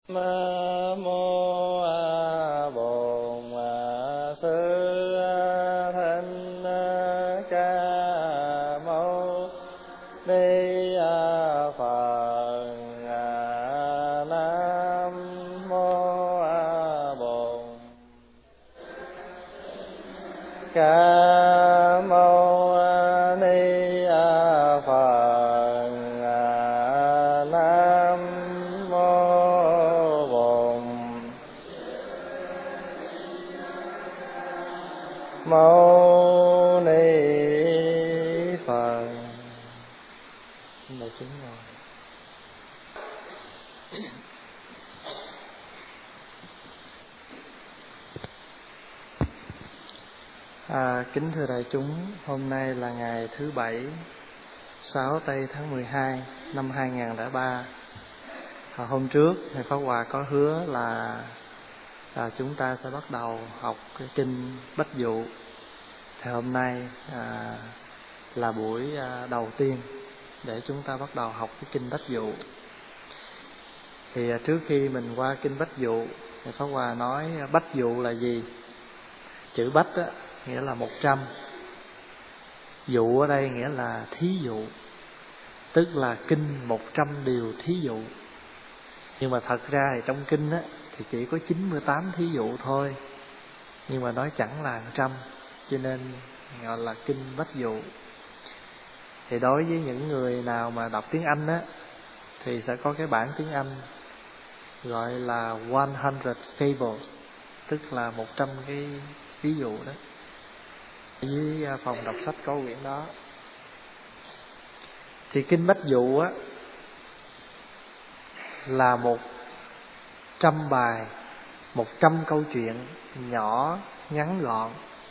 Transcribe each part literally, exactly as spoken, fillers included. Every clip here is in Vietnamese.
Nam mô Bổn Sư Thích Ca Mâu Ni Phật. Nam mô Bổn Ca Mâu Ni Phật. Nam mô Mâu Ni Phật. Đại chúng ngồi. À, kính thưa đại chúng, hôm nay là ngày thứ bảy, sáu tây tháng mười hai năm hai nghìn không trăm lẻ ba. À, hôm trước Thầy Pháp Hòa có hứa là à, chúng ta sẽ bắt đầu học cái kinh Bách Dụ. Thì hôm nay à, là buổi à, đầu tiên để chúng ta bắt đầu học cái kinh Bách Dụ. Thì à, trước khi mình qua kinh Bách Dụ, Thầy Pháp Hòa nói Bách Dụ là gì? Chữ Bách á, nghĩa là một trăm. Dụ ở đây nghĩa là thí dụ, tức là kinh một trăm điều thí dụ. Nhưng mà thật ra thì trong kinh á, thì chỉ có chín mươi tám thí dụ thôi. Nhưng mà nói chẳng là một trăm, cho nên gọi là kinh Bách Dụ. Thì đối với những người nào mà đọc tiếng Anh á, thì sẽ có cái bản tiếng Anh gọi là one hundred fables, tức là một trăm cái ví dụ đó. Dưới phòng đọc sách có quyển đó. Thì kinh Bách Dụ á là một trăm bài, một trăm câu chuyện nhỏ ngắn gọn.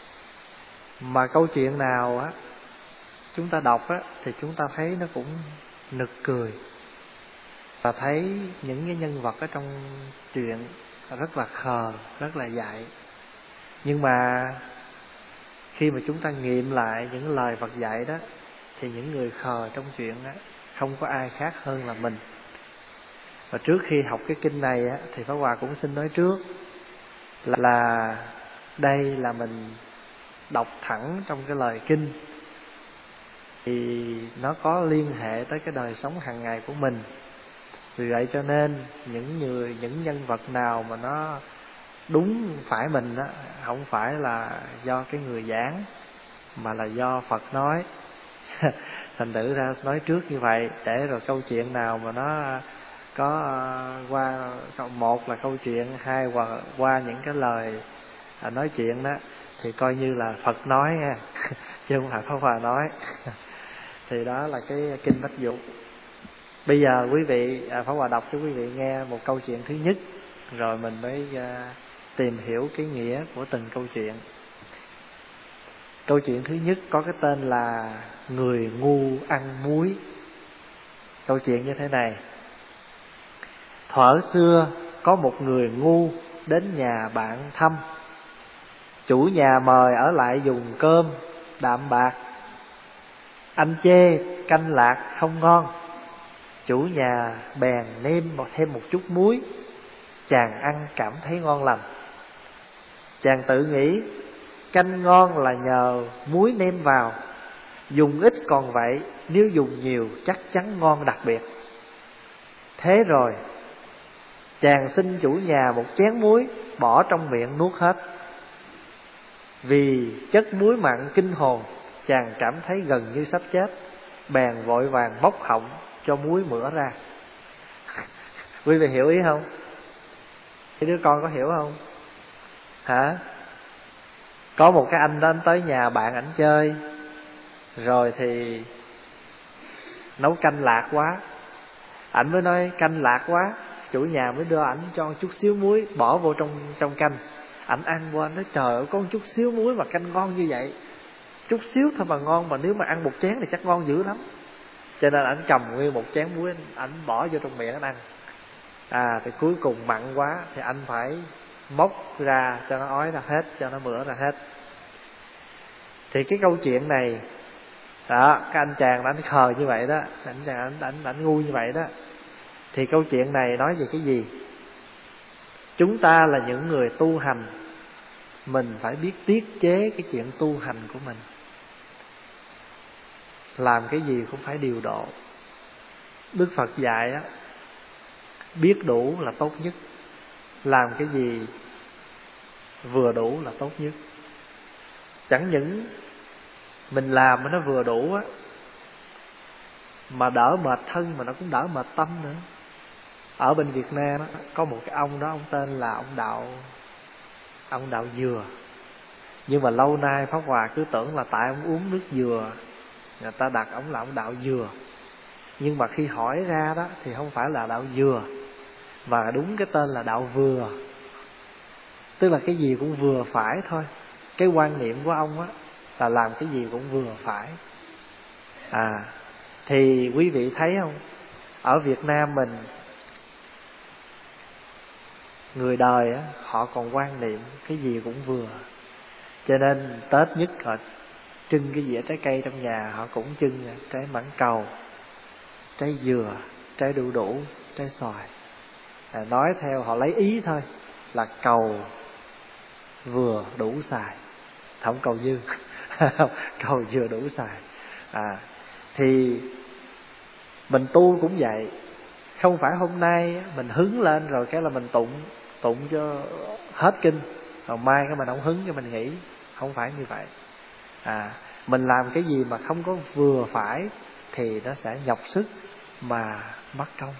Mà câu chuyện nào á chúng ta đọc á thì chúng ta thấy nó cũng nực cười, và thấy những cái nhân vật ở trong chuyện rất là khờ, rất là dại. Nhưng mà khi mà chúng ta nghiệm lại những lời Phật dạy đó, thì những người khờ trong chuyện đó không có ai khác hơn là mình. Và trước khi học cái kinh này á, thì Pháp Hòa cũng xin nói trước là, là đây là mình đọc thẳng trong cái lời kinh, thì nó có liên hệ tới cái đời sống hàng ngày của mình. Vì vậy cho nên những người, những nhân vật nào mà nó đúng phải mình á, không phải là do cái người giảng, mà là do Phật nói. Thành thử ra nói trước như vậy, để rồi câu chuyện nào mà nó có qua một là câu chuyện, hai hoặc qua những cái lời nói chuyện đó, thì coi như là Phật nói nha, chứ không phải Pháp Hòa nói. Thì đó là cái kinh Bách Dụ. Bây giờ quý vị, Pháp Hòa đọc cho quý vị nghe một câu chuyện thứ nhất, rồi mình mới tìm hiểu cái nghĩa của từng câu chuyện. Câu chuyện thứ nhất có cái tên là Người ngu ăn muối. Câu chuyện như thế này. Thuở xưa có một người ngu đến nhà bạn thăm. Chủ nhà mời ở lại dùng cơm đạm bạc. Anh chê canh lạc không ngon. Chủ nhà bèn nêm thêm một chút muối. Chàng ăn cảm thấy ngon lành. Chàng tự nghĩ canh ngon là nhờ muối nêm vào. Dùng ít còn vậy, nếu dùng nhiều chắc chắn ngon đặc biệt. Thế rồi chàng xin chủ nhà một chén muối, bỏ trong miệng nuốt hết. Vì chất muối mặn kinh hồn, chàng cảm thấy gần như sắp chết. Bèn vội vàng móc họng cho muối mửa ra. Quý vị hiểu ý không? Cái đứa con có hiểu không? Hả? Có một cái anh đó, anh tới nhà bạn ảnh chơi, rồi thì nấu canh lạc quá. Ảnh mới nói canh lạc quá. Chủ nhà mới đưa ảnh cho chút xíu muối, bỏ vô trong trong canh. Ảnh ăn qua, anh nói trời ơi, có một chút xíu muối mà canh ngon như vậy. Chút xíu thôi mà ngon, mà nếu mà ăn một chén thì chắc ngon dữ lắm. Cho nên ảnh cầm nguyên một chén muối, ảnh bỏ vô trong miệng anh ăn. À thì cuối cùng mặn quá thì anh phải móc ra cho nó ói ra hết, cho nó mửa ra hết. Thì cái câu chuyện này đó, cái anh chàng anh khờ như vậy đó, anh chàng anh, anh, anh ngu như vậy đó. Thì câu chuyện này nói về cái gì? Chúng ta là những người tu hành, mình phải biết tiết chế cái chuyện tu hành của mình. Làm cái gì cũng phải điều độ. Đức Phật dạy á, biết đủ là tốt nhất. Làm cái gì vừa đủ là tốt nhất. Chẳng những mình làm nó vừa đủ á, mà đỡ mệt thân mà nó cũng đỡ mệt tâm nữa. Ở bên Việt Nam á, có một cái ông đó, ông tên là ông Đạo Ông Đạo Dừa. Nhưng mà lâu nay Pháp Hòa cứ tưởng là tại ông uống nước dừa, người ta đặt ông là ông Đạo Dừa. Nhưng mà khi hỏi ra đó thì không phải là Đạo Dừa, mà đúng cái tên là Đạo Vừa. Tức là cái gì cũng vừa phải thôi. Cái quan niệm của ông á là làm cái gì cũng vừa phải. À, thì quý vị thấy không, ở Việt Nam mình, người đời á, họ còn quan niệm cái gì cũng vừa. Cho nên Tết nhất họ trưng cái dĩa trái cây trong nhà, họ cũng trưng trái mãng cầu, trái dừa, trái đu đủ, trái xoài. À, nói theo họ lấy ý thôi là cầu vừa đủ xài, không cầu dư. Cầu vừa đủ xài. À, thì mình tu cũng vậy. Không phải hôm nay mình hứng lên rồi cái là mình tụng Tụng cho hết kinh, rồi mai cái mình không hứng cho mình nghỉ. Không phải như vậy. À, mình làm cái gì mà không có vừa phải thì nó sẽ nhọc sức mà mất công.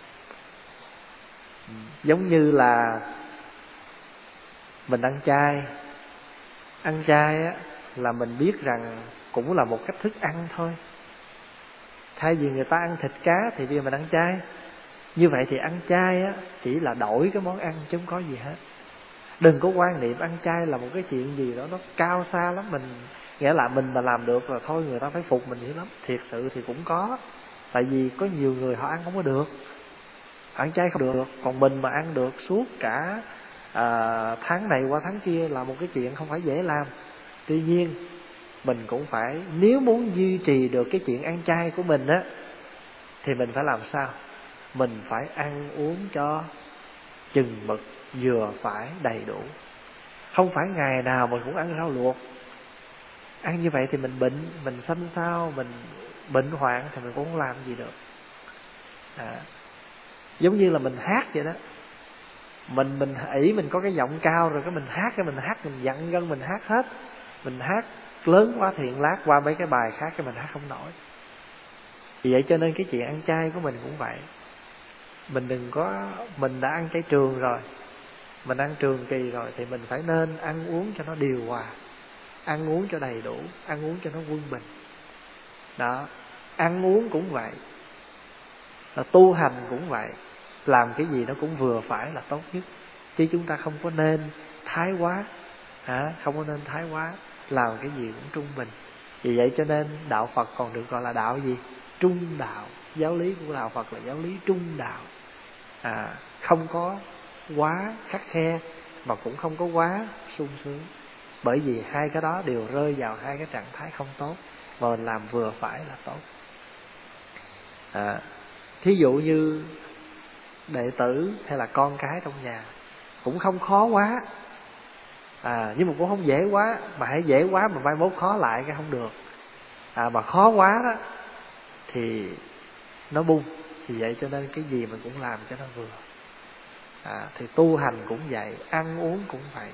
Giống như là mình ăn chay. Ăn chay á, là mình biết rằng cũng là một cách thức ăn thôi. Thay vì người ta ăn thịt cá thì bây giờ mình ăn chay. Như vậy thì ăn chay á, chỉ là đổi cái món ăn chứ không có gì hết. Đừng có quan niệm ăn chay là một cái chuyện gì đó nó cao xa lắm. Mình nghĩa là mình mà làm được là thôi người ta phải phục mình dữ lắm. Thiệt sự thì cũng có. Tại vì có nhiều người họ ăn không có được, ăn chay không được. Còn mình mà ăn được suốt cả à, tháng này qua tháng kia là một cái chuyện không phải dễ làm. Tuy nhiên mình cũng phải, nếu muốn duy trì được cái chuyện ăn chay của mình á, thì mình phải làm sao? Mình phải ăn uống cho chừng mực, vừa phải, đầy đủ. Không phải ngày nào mình cũng ăn rau luộc. Ăn như vậy thì mình bệnh, mình xanh xao, mình bệnh hoạn thì mình cũng không làm gì được. À, giống như là mình hát vậy đó. Mình mình ỷ mình có cái giọng cao rồi cái mình hát, cái mình hát mình dặn gân mình hát hết. Mình hát lớn quá thì lát qua mấy cái bài khác cái mình hát không nổi. Vì vậy cho nên cái chuyện ăn chay của mình cũng vậy. Mình đừng có, mình đã ăn chay trường rồi, mình ăn trường kỳ rồi, thì mình phải nên ăn uống cho nó điều hòa, ăn uống cho đầy đủ, ăn uống cho nó quân bình. Đó, ăn uống cũng vậy, là tu hành cũng vậy. Làm cái gì nó cũng vừa phải là tốt nhất. Chứ chúng ta không có nên thái quá, hả? Không có nên thái quá. Làm cái gì cũng trung bình. Vì vậy cho nên đạo Phật còn được gọi là đạo gì? Trung đạo. Giáo lý của đạo Phật là giáo lý trung đạo. À, không có quá khắt khe mà cũng không có quá sung sướng. Bởi vì hai cái đó đều rơi vào hai cái trạng thái không tốt, mà mình làm vừa phải là tốt. À, thí dụ như đệ tử hay là con cái trong nhà cũng không khó quá, à, nhưng mà cũng không dễ quá. Mà hãy dễ quá mà mai mốt khó lại cái không được. À, mà khó quá đó thì nó bung. Thì vậy cho nên cái gì mình cũng làm cho nó vừa. À, thì tu hành cũng vậy, ăn uống cũng vậy,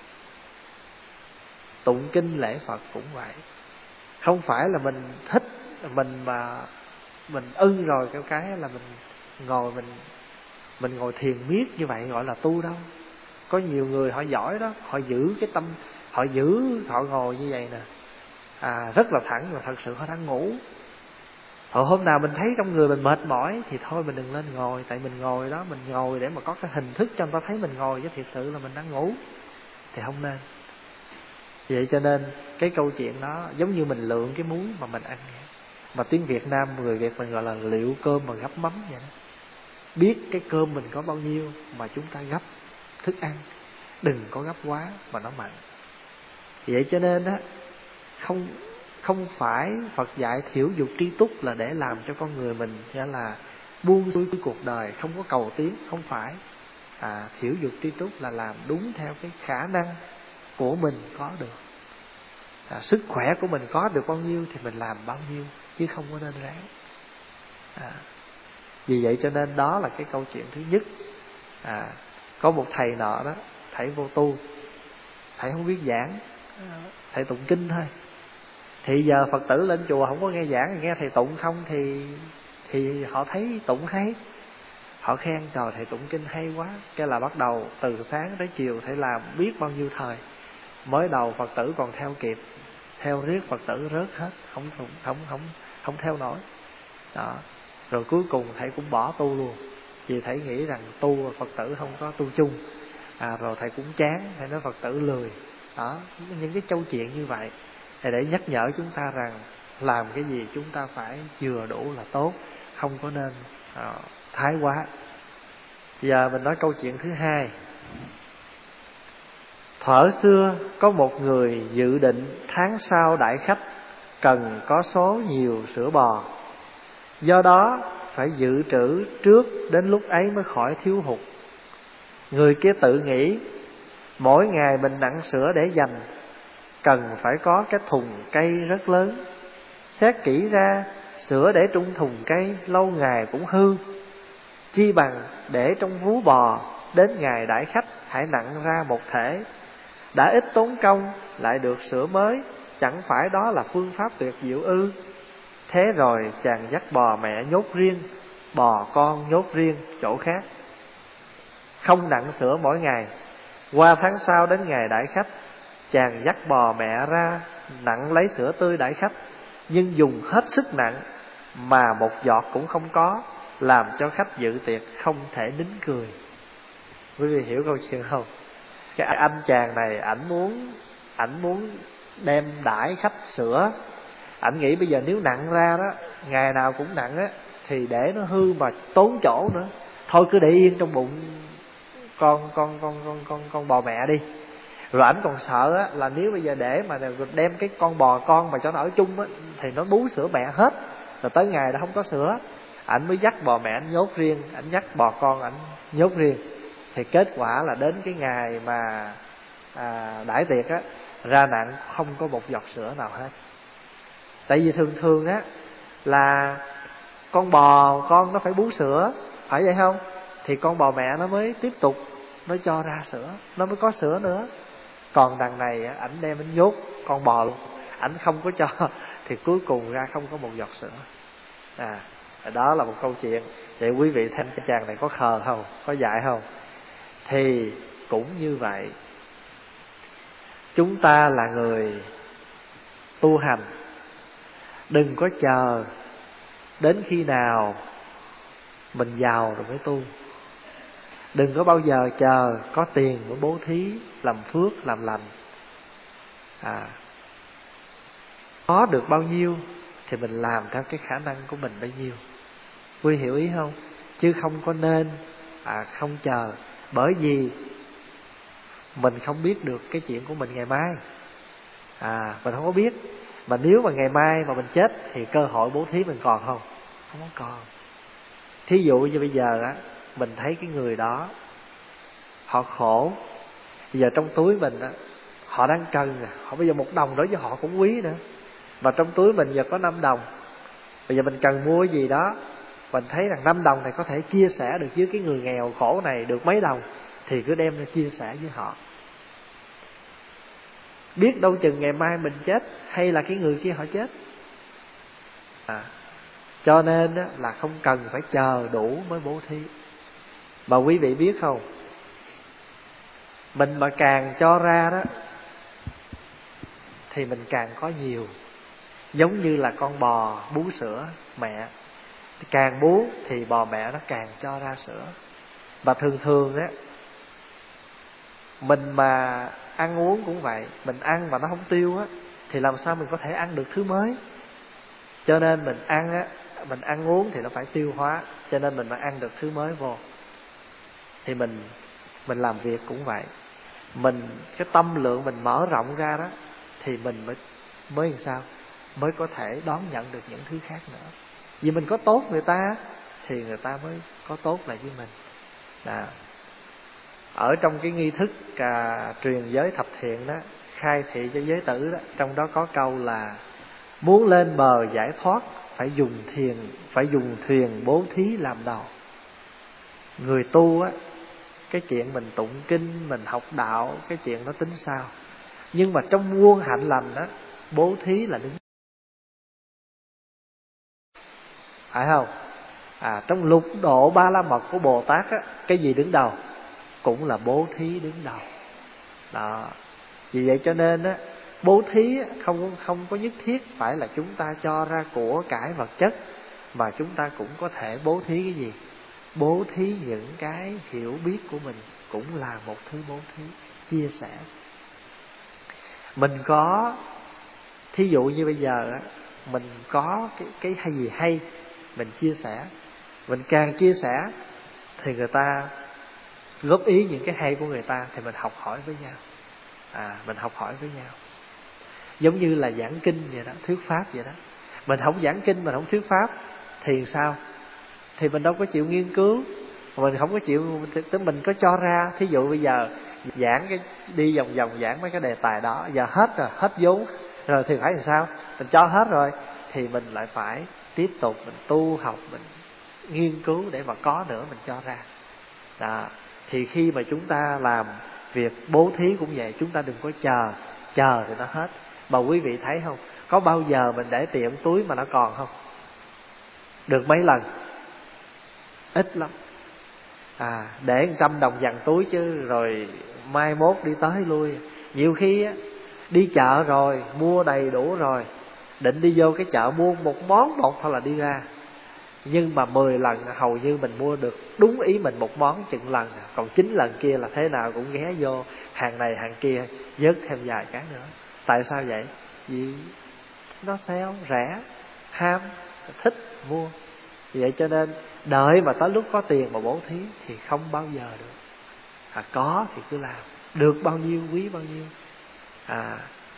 tụng kinh lễ Phật cũng vậy. Không phải là mình thích, mình mà mình ưng rồi cái cái là mình ngồi mình mình ngồi thiền miết như vậy gọi là tu đâu. Có nhiều người họ giỏi đó, họ giữ cái tâm, họ giữ, họ ngồi như vậy nè, à, rất là thẳng, mà thật sự họ đang ngủ. Hồi hôm nào mình thấy trong người mình mệt mỏi thì thôi mình đừng lên ngồi. Tại mình ngồi đó, mình ngồi để mà có cái hình thức cho người ta thấy mình ngồi, chứ thiệt sự là mình đang ngủ thì không nên. Vậy cho nên cái câu chuyện đó giống như mình lượm cái muối mà mình ăn. Mà tiếng Việt Nam, người Việt mình gọi là liệu cơm mà gắp mắm vậy đó. Biết cái cơm mình có bao nhiêu mà chúng ta gắp thức ăn, đừng có gắp quá mà nó mặn. Vậy cho nên á, không không phải Phật dạy thiểu dục tri túc là để làm cho con người mình nghĩa là buông xuôi cuộc đời, không có cầu tiến, không phải. à, thiểu dục tri túc là làm đúng theo cái khả năng của mình có được. à, Sức khỏe của mình có được bao nhiêu thì mình làm bao nhiêu, chứ không có nên ráng. à, Vì vậy cho nên đó là cái câu chuyện thứ nhất. à, Có một thầy nọ đó, thầy vô tu, thầy không biết giảng, thầy tụng kinh thôi. Thì giờ Phật tử lên chùa không có nghe giảng, nghe thầy tụng không thì thì họ thấy tụng hay, họ khen trời thầy tụng kinh hay quá. Cái là bắt đầu từ sáng tới chiều thầy làm biết bao nhiêu thời. Mới đầu Phật tử còn theo kịp, theo riết Phật tử rớt hết, không không không không không theo nổi. Đó. Rồi cuối cùng thầy cũng bỏ tu luôn, vì thầy nghĩ rằng tu và Phật tử không có tu chung. À, rồi thầy cũng chán, thầy nói Phật tử lười. Đó, những cái câu chuyện như vậy thì để nhắc nhở chúng ta rằng làm cái gì chúng ta phải vừa đủ là tốt, không có nên à, thái quá. Giờ mình nói câu chuyện thứ hai. Thuở xưa có một người dự định tháng sau đãi khách, cần có số nhiều sữa bò, do đó phải dự trữ trước, đến lúc ấy mới khỏi thiếu hụt. Người kia tự nghĩ, mỗi ngày mình nặn sữa để dành, cần phải có cái thùng cây rất lớn. Xét kỹ ra, sữa để trong thùng cây lâu ngày cũng hư, chi bằng để trong vú bò, đến ngày đãi khách hãy nặn ra một thể. Đã ít tốn công, lại được sữa mới, chẳng phải đó là phương pháp tuyệt diệu ư? Thế rồi chàng dắt bò mẹ nhốt riêng, bò con nhốt riêng chỗ khác, không nặn sữa mỗi ngày. Qua tháng sau đến ngày đãi khách, chàng dắt bò mẹ ra nặn lấy sữa tươi đãi khách, nhưng dùng hết sức nặng mà một giọt cũng không có, làm cho khách dự tiệc không thể nín cười. Quý vị hiểu câu chuyện không? Cái anh chàng này ảnh muốn ảnh muốn đem đãi khách sữa. Ảnh nghĩ bây giờ nếu nặn ra đó, ngày nào cũng nặn á, thì để nó hư mà tốn chỗ nữa. Thôi cứ để yên trong bụng con con con con con con bò mẹ đi. Rồi ảnh còn sợ á, là nếu bây giờ để mà đem cái con bò con mà cho nó ở chung á, thì nó bú sữa mẹ hết, rồi tới ngày đó không có sữa. Ảnh mới dắt bò mẹ ảnh nhốt riêng, ảnh dắt bò con ảnh nhốt riêng. Thì kết quả là đến cái ngày mà à, đãi tiệc á, ra nặn không có một giọt sữa nào hết. Tại vì thường thường á là con bò con nó phải bú sữa, phải vậy không? Thì con bò mẹ nó mới tiếp tục nó cho ra sữa, nó mới có sữa nữa. Còn đằng này á, ảnh đem ảnh nhốt con bò luôn, ảnh không có cho, thì cuối cùng ra không có một giọt sữa. À, đó là một câu chuyện. Vậy quý vị thanh chàng này có khờ không? Có dại không? Thì cũng như vậy. Chúng ta là người tu hành, đừng có chờ đến khi nào mình giàu rồi mới tu. Đừng có bao giờ chờ có tiền mới bố thí, làm phước, làm lành. à, Có được bao nhiêu thì mình làm theo cái khả năng của mình bấy nhiêu. Quý hiểu ý không? Chứ không có nên à, không chờ. Bởi vì mình không biết được cái chuyện của mình ngày mai. à, Mình không có biết. Mà nếu mà ngày mai mà mình chết thì cơ hội bố thí mình còn không? Không có còn. Thí dụ như bây giờ á, mình thấy cái người đó họ khổ, bây giờ trong túi mình á, họ đang cần nè, họ bây giờ một đồng đối với họ cũng quý nữa, mà trong túi mình giờ có năm đồng. Bây giờ mình cần mua cái gì đó, mình thấy rằng năm đồng này có thể chia sẻ được với cái người nghèo khổ này được mấy đồng, thì cứ đem ra chia sẻ với họ. Biết đâu chừng ngày mai mình chết, hay là cái người kia họ chết. à, Cho nên á, là không cần phải chờ đủ mới bố thí. Mà quý vị biết không, mình mà càng cho ra đó thì mình càng có nhiều. Giống như là con bò bú sữa mẹ, càng bú thì bò mẹ nó càng cho ra sữa. Và thường thường á, mình mà ăn uống cũng vậy. Mình ăn mà nó không tiêu á, thì làm sao mình có thể ăn được thứ mới. Cho nên mình ăn á, mình ăn uống thì nó phải tiêu hóa. Cho nên mình mà ăn được thứ mới vô. Thì mình Mình làm việc cũng vậy. Mình cái tâm lượng mình mở rộng ra đó, thì mình mới mới làm sao mới có thể đón nhận được những thứ khác nữa. Vì mình có tốt người ta thì người ta mới có tốt lại với mình. Đó. ở trong cái nghi thức à, truyền giới thập thiện đó, khai thị cho giới tử đó, trong đó có câu là muốn lên bờ giải thoát phải dùng thiền, phải dùng thuyền bố thí làm đầu. Người tu á, cái chuyện mình tụng kinh, mình học đạo, cái chuyện nó tính sao. Nhưng mà trong muôn hạnh lành đó, bố thí là đứng, phải không? À, trong lục độ ba la mật của Bồ Tát á, cái gì đứng đầu? Cũng là bố thí đứng đầu. Đó. Vì vậy cho nên á, bố thí không không có nhất thiết phải là chúng ta cho ra của cải vật chất, mà chúng ta cũng có thể bố thí cái gì? Bố thí những cái hiểu biết của mình cũng là một thứ bố thí, chia sẻ. Mình có, thí dụ như bây giờ á, mình có cái cái hay gì hay, mình chia sẻ. Mình càng chia sẻ thì người ta góp ý những cái hay của người ta, thì mình học hỏi với nhau. À, mình học hỏi với nhau. Giống như là giảng kinh vậy đó, thuyết pháp vậy đó. Mình không giảng kinh, mình không thuyết pháp thì sao? Thì mình đâu có chịu nghiên cứu, mình không có chịu, tức mình có cho ra. Thí dụ bây giờ giảng cái đi vòng vòng giảng mấy cái đề tài đó, giờ hết rồi, hết vốn rồi thì phải làm sao? Mình cho hết rồi thì mình lại phải tiếp tục mình tu học, mình nghiên cứu để mà có nữa mình cho ra. Đó. Thì khi mà chúng ta làm việc bố thí cũng vậy, chúng ta đừng có chờ, chờ thì nó hết. Mà quý vị thấy không, có bao giờ mình để tiền túi mà nó còn không? Được mấy lần? Ít lắm. À, để một trăm đồng dằn túi chứ rồi mai mốt đi tới lui. Nhiều khi á, đi chợ rồi mua đầy đủ rồi, định đi vô cái chợ mua một món một thôi là đi ra. Nhưng mà mười lần hầu như mình mua được đúng ý mình một món chừng lần. Còn chín lần kia là thế nào cũng ghé vô hàng này hàng kia vớt thêm vài cái nữa. Tại sao vậy? Vì nó sale rẻ, ham, thích mua. Vậy cho nên đợi mà tới lúc có tiền mà bố thí thì không bao giờ được. À, có thì cứ làm, được bao nhiêu quý bao nhiêu. À,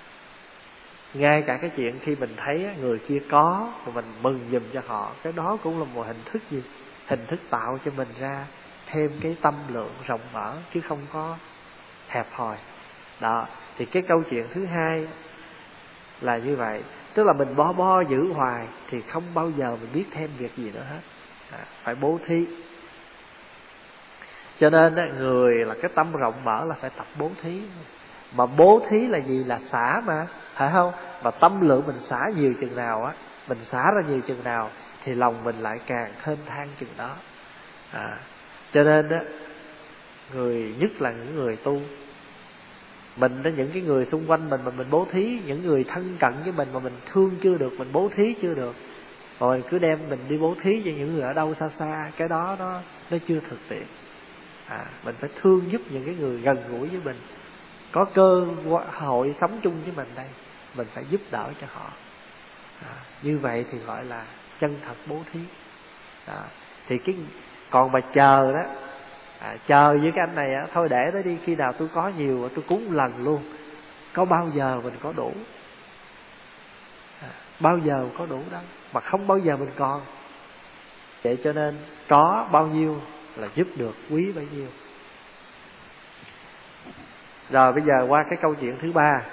ngay cả cái chuyện khi mình thấy người kia có rồi mình mừng giùm cho họ, cái đó cũng là một hình thức gì? Hình thức tạo cho mình ra thêm cái tâm lượng rộng mở, chứ không có hẹp hòi. Đó, thì cái câu chuyện thứ hai là như vậy. Tức là mình bo bo giữ hoài thì không bao giờ mình biết thêm việc gì nữa hết. À, phải bố thí. Cho nên người là cái tâm rộng mở là phải tập bố thí. Mà bố thí là gì? Là xả mà, phải không? Mà tâm lượng mình xả nhiều chừng nào á, mình xả ra nhiều chừng nào thì lòng mình lại càng thênh thang chừng đó. À, cho nên á, người nhất là những người tu, mình đó, những cái người xung quanh mình mà mình bố thí, những người thân cận với mình mà mình thương chưa được, mình bố thí chưa được, rồi cứ đem mình đi bố thí cho những người ở đâu xa xa, cái đó nó nó chưa thực tiễn. À, mình phải thương giúp những cái người gần gũi với mình, có cơ hội sống chung với mình đây, mình phải giúp đỡ cho họ. À, như vậy thì gọi là chân thật bố thí. À, thì cái còn mà chờ đó, à, chờ với cái anh này á, thôi để đó đi, khi nào tôi có nhiều tôi cúng một lần luôn. Có bao giờ mình có đủ? À, bao giờ có đủ đâu, mà không bao giờ mình còn. Vậy cho nên có bao nhiêu là giúp được quý bấy nhiêu. Rồi bây giờ qua cái câu chuyện thứ ba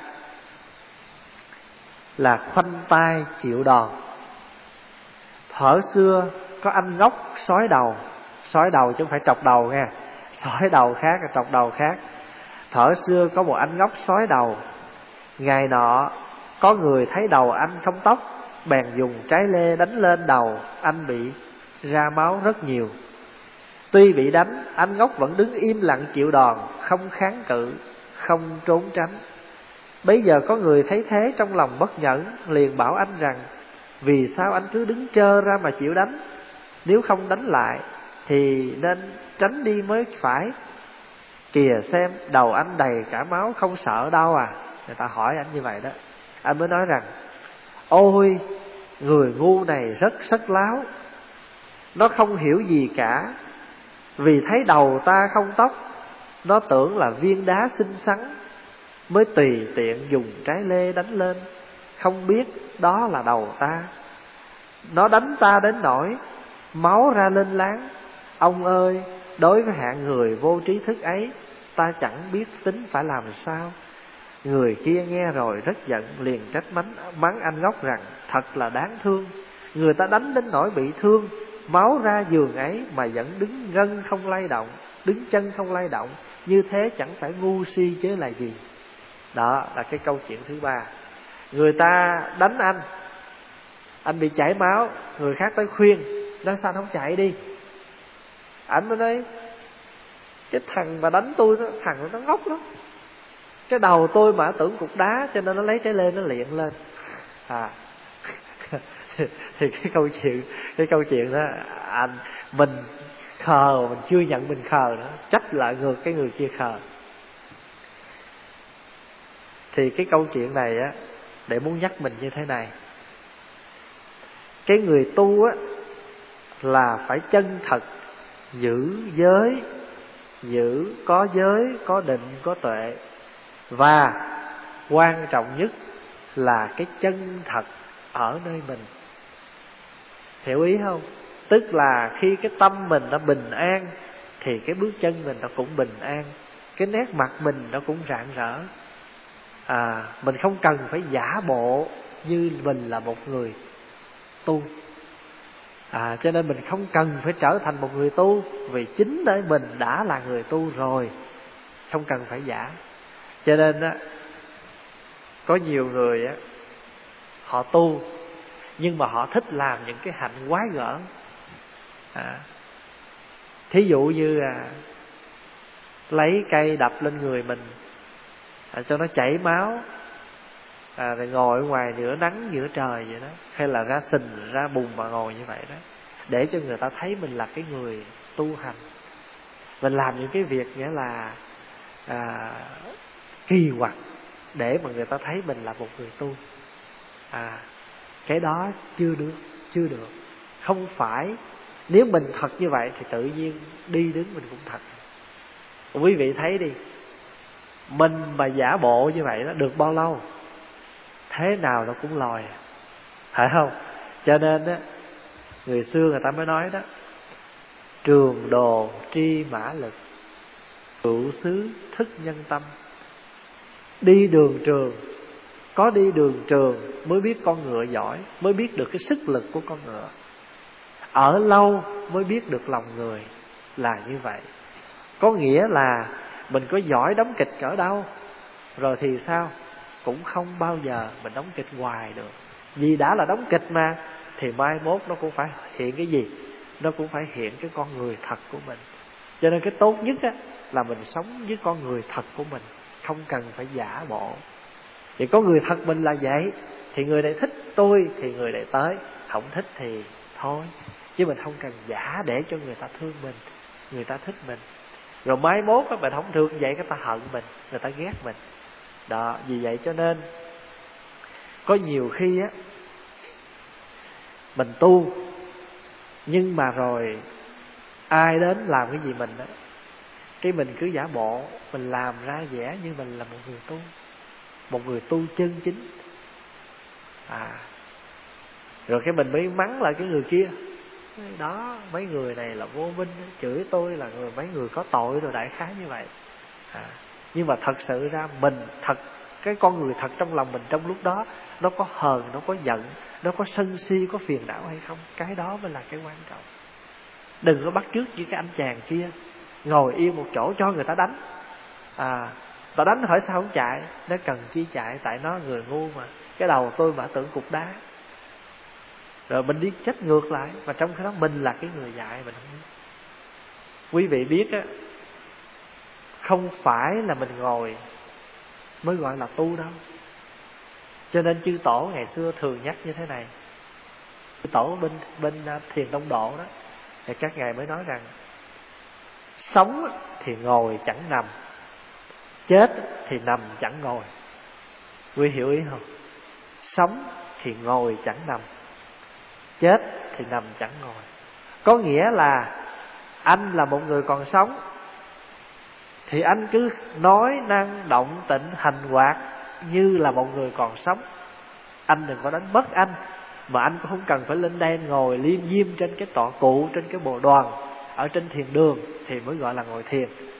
là khoanh tay chịu đòn. Thuở xưa có anh ngốc sói đầu, sói đầu chứ không phải trọc đầu nha, sói đầu khác, trọc đầu khác. Thuở xưa có một anh ngốc sói đầu. Ngày nọ có người thấy đầu anh không tóc, bèn dùng trái lê đánh lên đầu anh, bị ra máu rất nhiều. Tuy bị đánh, anh ngốc vẫn đứng im lặng chịu đòn, không kháng cự, không trốn tránh. Bấy giờ có người thấy thế trong lòng bất nhẫn, liền bảo anh rằng: vì sao anh cứ đứng trơ ra mà chịu đánh? Nếu không đánh lại thì nên tránh đi mới phải. Kìa xem, đầu anh đầy cả máu, không sợ đau à? Người ta hỏi anh như vậy đó. Anh mới nói rằng: ôi, người ngu này rất sất láo, nó không hiểu gì cả. Vì thấy đầu ta không tóc, nó tưởng là viên đá xinh xắn, mới tùy tiện dùng trái lê đánh lên, không biết đó là đầu ta. Nó đánh ta đến nỗi máu ra lên láng. Ông ơi, đối với hạng người vô trí thức ấy, ta chẳng biết tính phải làm sao. Người kia nghe rồi rất giận, liền trách mắng, mắng anh ngốc rằng thật là đáng thương. Người ta đánh đến nỗi bị thương, máu ra giường ấy mà vẫn đứng gân không lay động, đứng chân không lay động, như thế chẳng phải ngu si chứ là gì. Đó là cái câu chuyện thứ ba. Người ta đánh anh, anh bị chảy máu, người khác tới khuyên, nói sao không chạy đi. Anh mới nói cái thằng mà đánh tôi đó, thằng nó ngốc lắm. Cái đầu tôi mà tưởng cục đá, cho nên nó lấy trái lê nó liệng lên. À thì cái câu chuyện cái câu chuyện đó, anh mình khờ, mình chưa nhận mình khờ nữa, trách lại ngược cái người kia khờ. Thì cái câu chuyện này á, để muốn nhắc mình như thế này: cái người tu á là phải chân thật, giữ giới, giữ có giới, có định, có tuệ. Và quan trọng nhất là cái chân thật ở nơi mình. Hiểu ý không? Tức là khi cái tâm mình nó bình an thì cái bước chân mình nó cũng bình an, cái nét mặt mình nó cũng rạng rỡ. À, mình không cần phải giả bộ như mình là một người tu. À, cho nên mình không cần phải trở thành một người tu, vì chính nơi mình đã là người tu rồi, không cần phải giả. Cho nên á, có nhiều người á, họ tu nhưng mà họ thích làm những cái hạnh quái gở. À, thí dụ như à, lấy cây đập lên người mình à, cho nó chảy máu, à, rồi ngồi ở ngoài giữa nắng giữa trời vậy đó, hay là ra sình ra bùn mà ngồi như vậy đó, để cho người ta thấy mình là cái người tu hành. Mình làm những cái việc nghĩa là à, kỳ quặc để mà người ta thấy mình là một người tu. À, cái đó chưa được, chưa được. Không phải, nếu mình thật như vậy thì tự nhiên đi đứng mình cũng thật. Quý vị thấy đi, mình mà giả bộ như vậy đó được bao lâu, thế nào nó cũng lòi, phải không? Cho nên á, người xưa người ta mới nói đó: trường đồ tri mã lực, hữu xứ thức nhân tâm. Đi đường trường, có đi đường trường mới biết con ngựa giỏi, mới biết được cái sức lực của con ngựa. Ở lâu mới biết được lòng người, là như vậy. Có nghĩa là mình có giỏi đóng kịch cỡ đâu, rồi thì sao, cũng không bao giờ mình đóng kịch hoài được. Vì đã là đóng kịch mà, thì mai mốt nó cũng phải hiện cái gì, nó cũng phải hiện cái con người thật của mình. Cho nên cái tốt nhất á, là mình sống với con người thật của mình, không cần phải giả bộ. Thì có người thật mình là vậy, thì người này thích tôi thì người này tới, không thích thì thôi. Chứ mình không cần giả để cho người ta thương mình, người ta thích mình. Rồi mai mốt á, mình không thương vậy, người ta hận mình, người ta ghét mình. Đó, vì vậy cho nên có nhiều khi á, mình tu nhưng mà rồi ai đến làm cái gì mình á, cái mình cứ giả bộ, mình làm ra vẻ như mình là một người tu, một người tu chân chính. À, rồi cái mình mới mắng lại cái người kia. Đó, mấy người này là vô minh, chửi tôi là người mấy người có tội, rồi đại khái như vậy. À, nhưng mà thật sự ra mình thật, cái con người thật trong lòng mình trong lúc đó, nó có hờn, nó có giận, nó có sân si, có phiền não hay không, cái đó mới là cái quan trọng. Đừng có bắt chước như cái anh chàng kia, ngồi yên một chỗ cho người ta đánh. À, ta đánh hỏi sao không chạy, nó cần chi chạy, tại nó người ngu mà, cái đầu tôi mà tưởng cục đá. Rồi mình đi trách ngược lại, mà trong cái đó mình là cái người dạy, mình không biết. Quý vị biết á, không phải là mình ngồi mới gọi là tu đâu. Cho nên chư tổ ngày xưa thường nhắc như thế này. Chư tổ bên bên Thiền Tông Độ đó, thì các ngài mới nói rằng sống thì ngồi chẳng nằm, chết thì nằm chẳng ngồi. Quý hiểu ý không? Sống thì ngồi chẳng nằm, chết thì nằm chẳng ngồi. Có nghĩa là anh là một người còn sống thì anh cứ nói năng động tịnh hành hoạt như là một người còn sống. Anh đừng có đánh mất anh, mà anh cũng không cần phải lên đây ngồi liêm diêm trên cái tọa cụ, trên cái bồ đoàn, ở trên thiền đường thì mới gọi là ngồi thiền.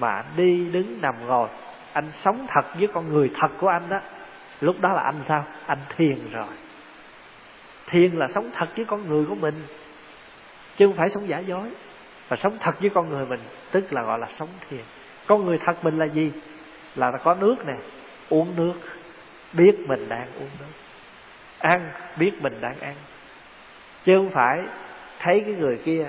mà anh đi đứng nằm ngồi, anh sống thật với con người thật của anh đó, lúc đó là anh sao? Anh thiền rồi. Thiền là sống thật với con người của mình, chứ không phải sống giả dối. Và sống thật với con người mình tức là gọi là sống thiền. Con người thật mình là gì? Là có nước nè, uống nước, biết mình đang uống nước, ăn biết mình đang ăn, chứ không phải thấy cái người kia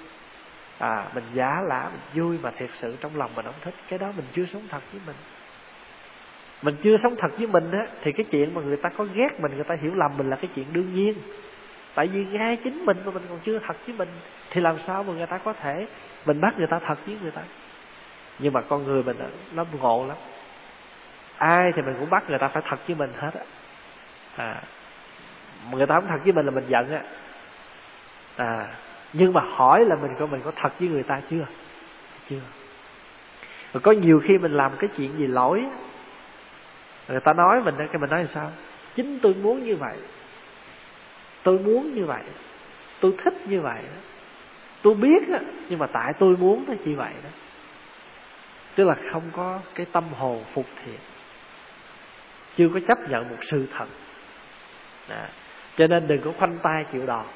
à mình giả lả, mình vui mà thiệt sự trong lòng mình không thích. Cái đó mình chưa sống thật với mình. Mình chưa sống thật với mình á, thì cái chuyện mà người ta có ghét mình, người ta hiểu lầm mình là cái chuyện đương nhiên. Tại vì ngay chính mình mà mình còn chưa thật với mình, thì làm sao mà người ta có thể mình bắt người ta thật với người ta. Nhưng mà con người mình nó ngộ lắm, ai thì mình cũng bắt người ta phải thật với mình hết á. À, người ta không thật với mình là mình giận á. À, nhưng mà hỏi là mình có mình có thật với người ta chưa? Chưa. Rồi có nhiều khi mình làm cái chuyện gì lỗi, người ta nói mình, cái mình nói là sao? Chính tôi muốn như vậy, tôi muốn như vậy, tôi thích như vậy đó. Tôi biết đó, nhưng mà tại tôi muốn nó chỉ vậy đó. Tức là không có cái tâm hồn phục thiện, chưa có chấp nhận một sự thật. Đó. Cho nên đừng có khoanh tay chịu đòn.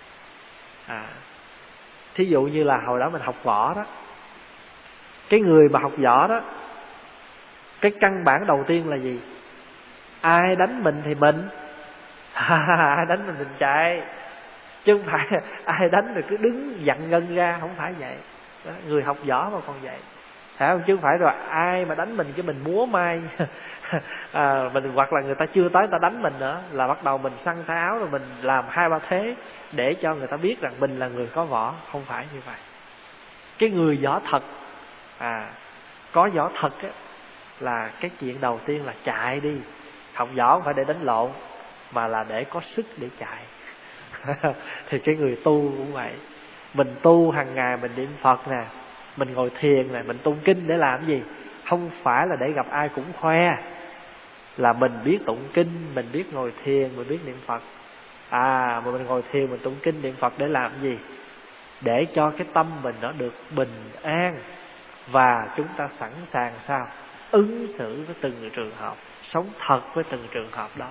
À, thí dụ như là hồi đó mình học võ đó, cái người mà học võ đó, cái căn bản đầu tiên là gì? Ai đánh mình thì mình ai đánh mình mình chạy, chứ không phải ai đánh rồi cứ đứng dặn ngân ra. Không phải vậy đó. Người học võ mà còn vậy, phải không? Chứ không phải rồi ai mà đánh mình cái mình múa mai à, mình hoặc là người ta chưa tới người ta đánh mình nữa là bắt đầu mình xăng tay áo rồi mình làm hai ba thế để cho người ta biết rằng mình là người có võ. Không phải như vậy. Cái người võ thật, à có võ thật á, là cái chuyện đầu tiên là chạy đi. Học võ không phải để đánh lộn, mà là để có sức để chạy. Thì cái người tu cũng vậy. Mình tu hàng ngày, mình niệm Phật nè, mình ngồi thiền nè, mình tụng kinh để làm gì? Không phải là để gặp ai cũng khoe là mình biết tụng kinh, mình biết ngồi thiền, mình biết niệm Phật. À mà mình ngồi thiền, mình tụng kinh, niệm Phật để làm gì? Để cho cái tâm mình nó được bình an, và chúng ta sẵn sàng sao? Ứng xử với từng trường hợp, sống thật với từng trường hợp đó.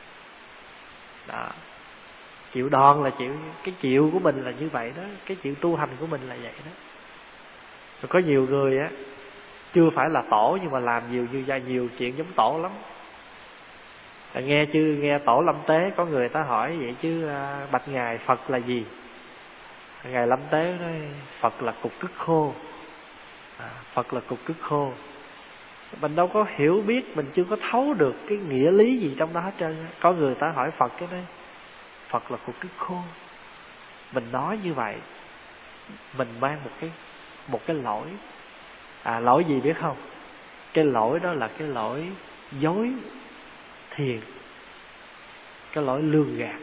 Đó. Chịu đòn là chịu, cái chịu của mình là như vậy đó. Cái chịu tu hành của mình là vậy đó. Rồi có nhiều người á, chưa phải là tổ nhưng mà làm nhiều như ra nhiều chuyện giống tổ lắm. À, nghe chưa nghe tổ Lâm Tế có người ta hỏi vậy chứ à, bạch ngài Phật là gì? Ngài Lâm Tế nói Phật là cục cứt khô. À, Phật là cục cứt khô. Mình đâu có hiểu biết, mình chưa có thấu được cái nghĩa lý gì trong đó hết trơn. Có người ta hỏi Phật cái đấy, Phật là cục cứt khô. Mình nói như vậy, mình mang một cái một cái lỗi. À lỗi gì biết không? Cái lỗi đó là cái lỗi dối thiền, cái lỗi lường gạt.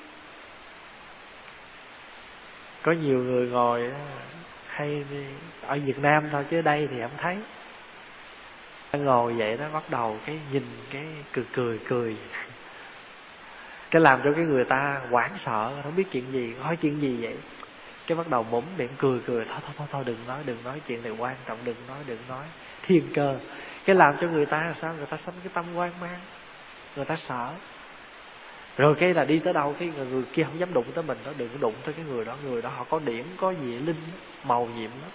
Có nhiều người ngồi hay ở Việt Nam thôi, chứ ở đây thì không thấy. Ngồi vậy đó, bắt đầu cái nhìn cái cười cười cười, cái làm cho cái người ta hoảng sợ, không biết chuyện gì, hỏi chuyện gì vậy. Cái bắt đầu bỗng miệng cười cười, thôi thôi thôi thôi đừng nói, đừng nói chuyện này quan trọng, đừng nói, đừng nói thiên cơ. Cái làm cho người ta sao? Người ta sanh cái tâm hoang mang, người ta sợ. Rồi cái là đi tới đâu cái người, người kia không dám đụng tới mình đó, đừng có đụng tới cái người đó, người đó họ có điển, có dị linh, màu nhiệm lắm.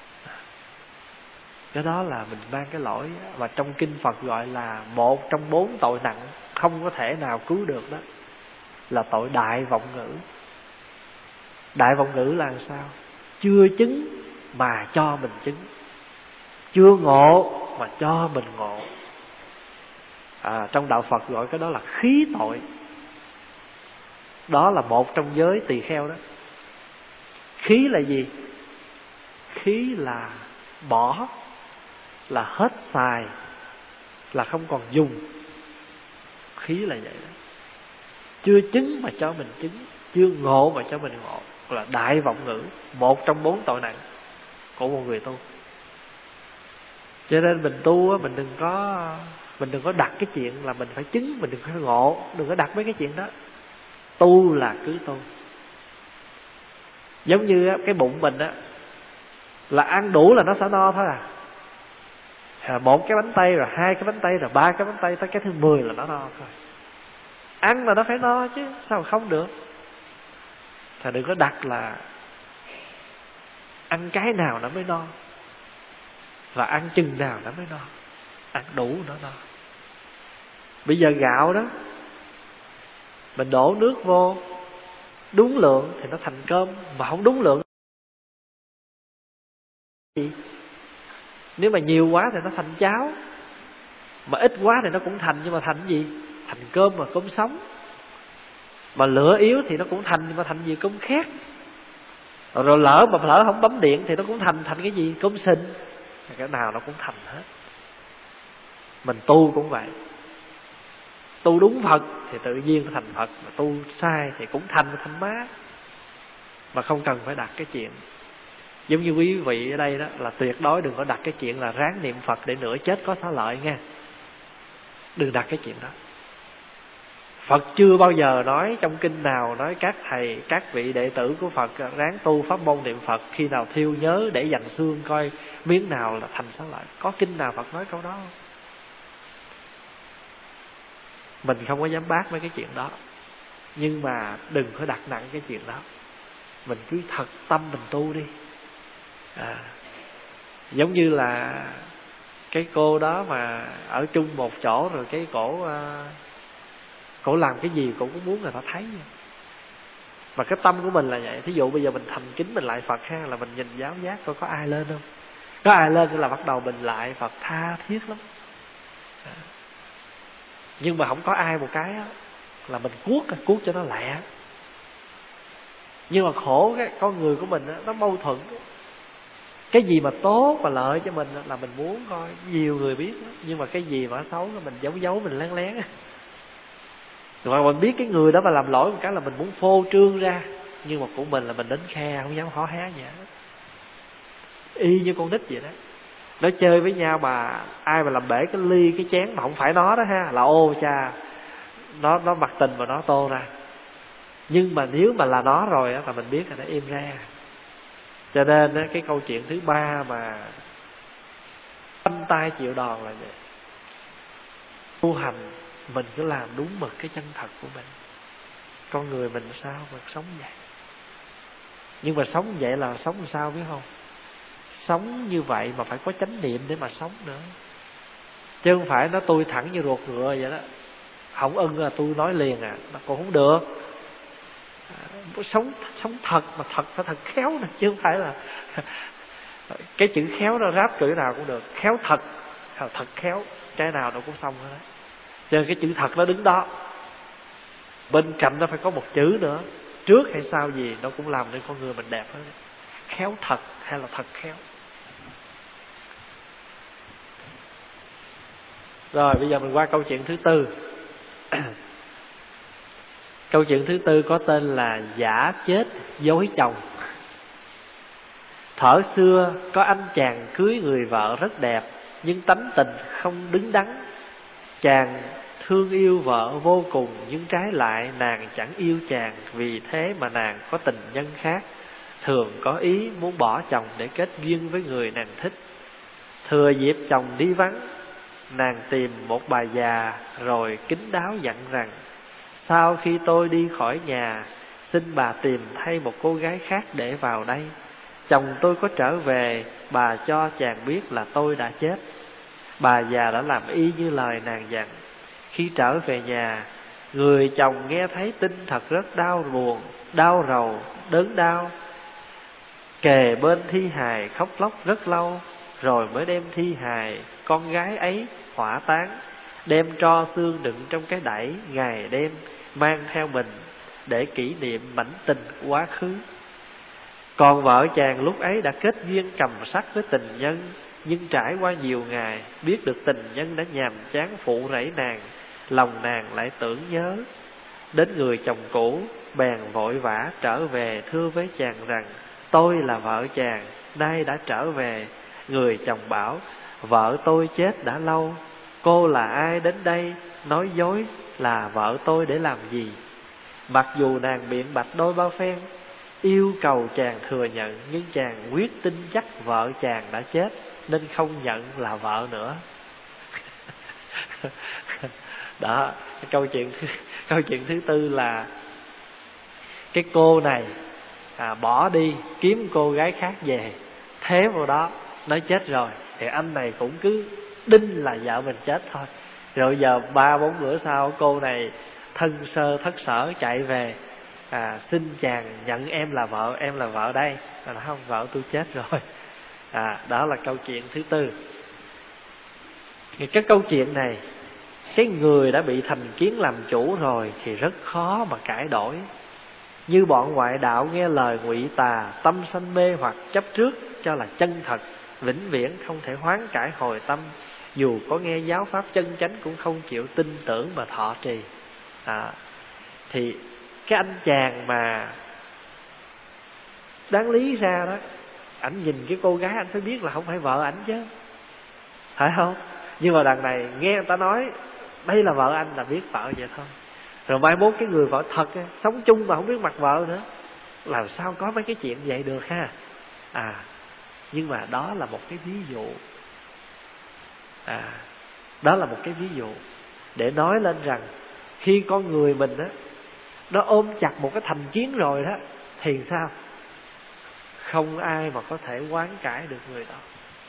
Cái đó là mình mang cái lỗi mà trong kinh Phật gọi là một trong bốn tội nặng, không có thể nào cứu được đó, là tội đại vọng ngữ. Đại vọng ngữ là sao? Chưa chứng mà cho mình chứng, chưa ngộ mà cho mình ngộ. À, trong đạo Phật gọi cái đó là khí tội. Đó là một trong giới tỳ kheo đó. Khí là gì? Khí là bỏ, là hết xài, là không còn dùng. Khí là vậy đó. Chưa chứng mà cho mình chứng, chưa ngộ mà cho mình ngộ, là đại vọng ngữ, một trong bốn tội nặng của một người tu. Cho nên mình tu á, mình đừng có mình đừng có đặt cái chuyện là mình phải chứng, mình đừng có ngộ, đừng có đặt mấy cái chuyện đó. Tu là cứ tu. Giống như á, cái bụng mình á, là ăn đủ là nó sẽ no thôi à. à, một cái bánh tay, rồi hai cái bánh tay, rồi ba cái bánh tay, tới cái thứ mười là nó no thôi. Ăn là nó phải no chứ, sao không được. Thì đừng có đặt là ăn cái nào nó mới no, và ăn chừng nào nó mới no. Ăn đủ nó no. Bây giờ gạo đó, mình đổ nước vô đúng lượng thì nó thành cơm, mà không đúng lượng gì. Nếu mà nhiều quá thì nó thành cháo, mà ít quá thì nó cũng thành, nhưng mà thành gì? Thành cơm, mà cơm sống. Mà lửa yếu thì nó cũng thành, nhưng mà thành gì? Cơm khét. Rồi lỡ mà lỡ không bấm điện thì nó cũng thành thành cái gì? Cơm sình. Cái nào nó cũng thành hết. Mình tu cũng vậy. Tu đúng Phật thì tự nhiên nó thành Phật, mà tu sai thì cũng thành thành má. Mà không cần phải đặt cái chuyện. Giống như quý vị ở đây đó, là tuyệt đối đừng có đặt cái chuyện là ráng niệm Phật để nửa chết có xá lợi nha. Đừng đặt cái chuyện đó. Phật chưa bao giờ nói trong kinh nào nói các thầy, các vị đệ tử của Phật ráng tu pháp môn niệm Phật, khi nào thiêu nhớ để dành xương coi miếng nào là thành xá lợi. Có kinh nào Phật nói câu đó không? Mình không có dám bác mấy cái chuyện đó, nhưng mà đừng có đặt nặng cái chuyện đó. Mình cứ thật tâm mình tu đi. à, Giống như là cái cô đó mà ở chung một chỗ, rồi cái cổ uh, cổ làm cái gì cổ cũng muốn người ta thấy. Mà cái tâm của mình là vậy. Thí dụ bây giờ mình thành kính mình lại Phật ha, là mình nhìn giáo giác coi có ai lên không. Có ai lên thì là bắt đầu mình lại Phật tha thiết lắm. à. Nhưng mà không có ai một cái á, là mình cuốc cuốc cho nó lẹ. Nhưng mà khổ cái con người của mình á, nó mâu thuẫn. Cái gì mà tốt và lợi cho mình là mình muốn coi nhiều người biết đó. Nhưng mà cái gì mà xấu mình giấu giấu, mình lén lén. Rồi mình biết cái người đó mà làm lỗi một cái là mình muốn phô trương ra. Nhưng mà của mình là mình đến khe, không dám hó hé gì hết. Y như con nít vậy đó. Nó chơi với nhau mà ai mà làm bể cái ly, cái chén mà không phải nó đó ha, là ô cha, Nó nó mặc tình mà nó tô ra. Nhưng mà nếu mà là nó rồi á, là mình biết là nó im ra. Cho nên á, cái câu chuyện thứ ba mà phanh tay chịu đòn là vậy. Tu hành mình cứ làm đúng mực cái chân thật của mình. Con người mình sao mà sống vậy. Nhưng mà sống vậy là sống làm sao biết không? Sống như vậy mà phải có chánh niệm để mà sống nữa. Chứ không phải nó tôi thẳng như ruột ngựa vậy đó. Không ưng là tôi nói liền à, nó cũng không được. à, Sống sống thật, mà thật phải thật khéo nè. Chứ không phải là cái chữ khéo nó ráp chữ nào cũng được. Khéo thật, thật khéo, cái nào nó cũng xong hết đó. Cho nên cái chữ thật nó đứng đó. Bên cạnh nó phải có một chữ nữa, trước hay sau gì nó cũng làm nên con người mình đẹp hết. Khéo thật hay là thật khéo. Rồi bây giờ mình qua câu chuyện thứ tư. Câu chuyện thứ tư có tên là giả chết dối chồng. Thuở xưa có anh chàng cưới người vợ rất đẹp, nhưng tánh tình không đứng đắn. Chàng thương yêu vợ vô cùng, nhưng trái lại nàng chẳng yêu chàng. Vì thế mà nàng có tình nhân khác, thường có ý muốn bỏ chồng để kết duyên với người nàng thích. Thừa dịp chồng đi vắng, nàng tìm một bà già rồi kín đáo dặn rằng: sau khi tôi đi khỏi nhà, xin bà tìm thay một cô gái khác để vào đây. Chồng tôi có trở về, bà cho chàng biết là tôi đã chết. Bà già đã làm y như lời nàng dặn. Khi trở về nhà, người chồng nghe thấy tin thật rất đau buồn, đau rầu, đớn đau. Kề bên thi hài khóc lóc rất lâu, rồi mới đem thi hài con gái ấy hỏa táng, đem tro xương đựng trong cái đẩy ngày đêm, mang theo mình để kỷ niệm mảnh tình quá khứ. Còn vợ chàng lúc ấy đã kết duyên cầm sắc với tình nhân, nhưng trải qua nhiều ngày, biết được tình nhân đã nhàm chán phụ rẫy nàng, lòng nàng lại tưởng nhớ đến người chồng cũ, bèn vội vã trở về thưa với chàng rằng: tôi là vợ chàng, nay đã trở về. Người chồng bảo: vợ tôi chết đã lâu, cô là ai đến đây nói dối là vợ tôi để làm gì? Mặc dù nàng biện bạch đôi ba phen, yêu cầu chàng thừa nhận, nhưng chàng quyết tin chắc vợ chàng đã chết. nên không nhận là vợ nữa. Đó, cái câu chuyện thứ, câu chuyện thứ tư là cái cô này à, bỏ đi kiếm cô gái khác về, thế vào đó nói chết rồi, thì anh này cũng cứ đinh là vợ mình chết thôi. Rồi giờ ba bốn bữa sau cô này thân sơ thất sở chạy về, à, xin chàng nhận em là vợ, em là vợ đây. Mà nói không, vợ tôi chết rồi. À, đó là câu chuyện thứ tư. Thì cái câu chuyện này, cái người đã bị thành kiến làm chủ rồi thì rất khó mà cải đổi. Như bọn ngoại đạo nghe lời ngụy tà, tâm sanh mê hoặc chấp trước cho là chân thật, vĩnh viễn không thể hoán cải hồi tâm. Dù có nghe giáo pháp chân chánh cũng không chịu tin tưởng mà thọ trì. À, thì cái anh chàng mà đáng lý ra đó, ảnh nhìn cái cô gái anh phải biết là không phải vợ ảnh chứ, phải không? Nhưng mà đằng này nghe người ta nói đây là vợ anh là biết vợ vậy thôi. Rồi mai mốt cái người vợ thật sống chung mà không biết mặt vợ nữa, làm sao có mấy cái chuyện vậy được ha. À, nhưng mà đó là một cái ví dụ. À, đó là một cái ví dụ để nói lên rằng khi con người mình đó, nó ôm chặt một cái thành kiến rồi đó, thì sao? Không ai mà có thể hoán cải được người đó.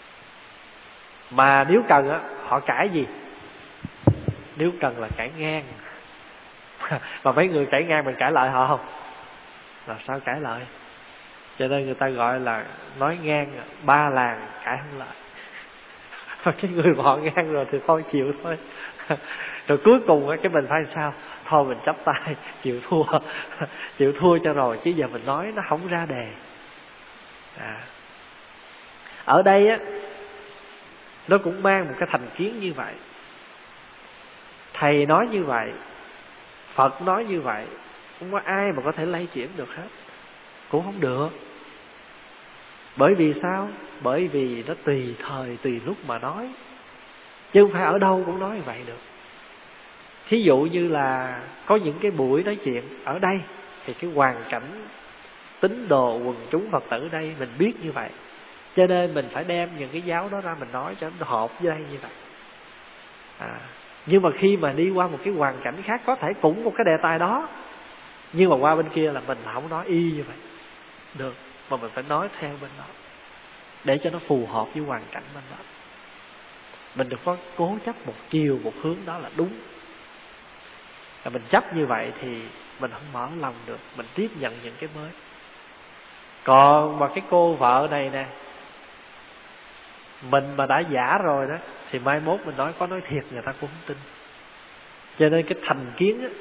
Mà nếu cần á, họ cãi gì? Nếu cần là cãi ngang. Mà mấy người cãi ngang mình cãi lại họ không? Là sao cãi lại? Cho nên người ta gọi là nói ngang ba làng cãi không lại. Và cái người họ ngang rồi thì thôi chịu thôi. Rồi cuối cùng cái mình phải sao? Thôi mình chắp tay chịu thua. Chịu thua cho rồi, chứ giờ mình nói nó không ra đề. À, ở đây á, nó cũng mang một cái thành kiến như vậy. Thầy nói như vậy, Phật nói như vậy, không có ai mà có thể lay chuyển được hết. Cũng không được. Bởi vì sao? Bởi vì nó tùy thời tùy lúc mà nói, chứ không phải ở đâu cũng nói như vậy được. Thí dụ như là có những cái buổi nói chuyện ở đây, thì cái hoàn cảnh tín đồ quần chúng Phật tử đây mình biết như vậy, cho nên mình phải đem những cái giáo đó ra mình nói cho nó hợp với đây như vậy. À, nhưng mà khi mà đi qua một cái hoàn cảnh khác, có thể cũng một cái đề tài đó, nhưng mà qua bên kia là mình không nói y như vậy được, mà mình phải nói theo bên đó để cho nó phù hợp với hoàn cảnh bên đó. Mình đừng có cố chấp một chiều một hướng đó là đúng. Và mình chấp như vậy thì mình không mở lòng được, mình tiếp nhận những cái mới. Còn mà cái cô vợ này nè, mình mà đã giả rồi đó, thì mai mốt mình nói có nói thiệt người ta cũng không tin. Cho nên cái thành kiến á,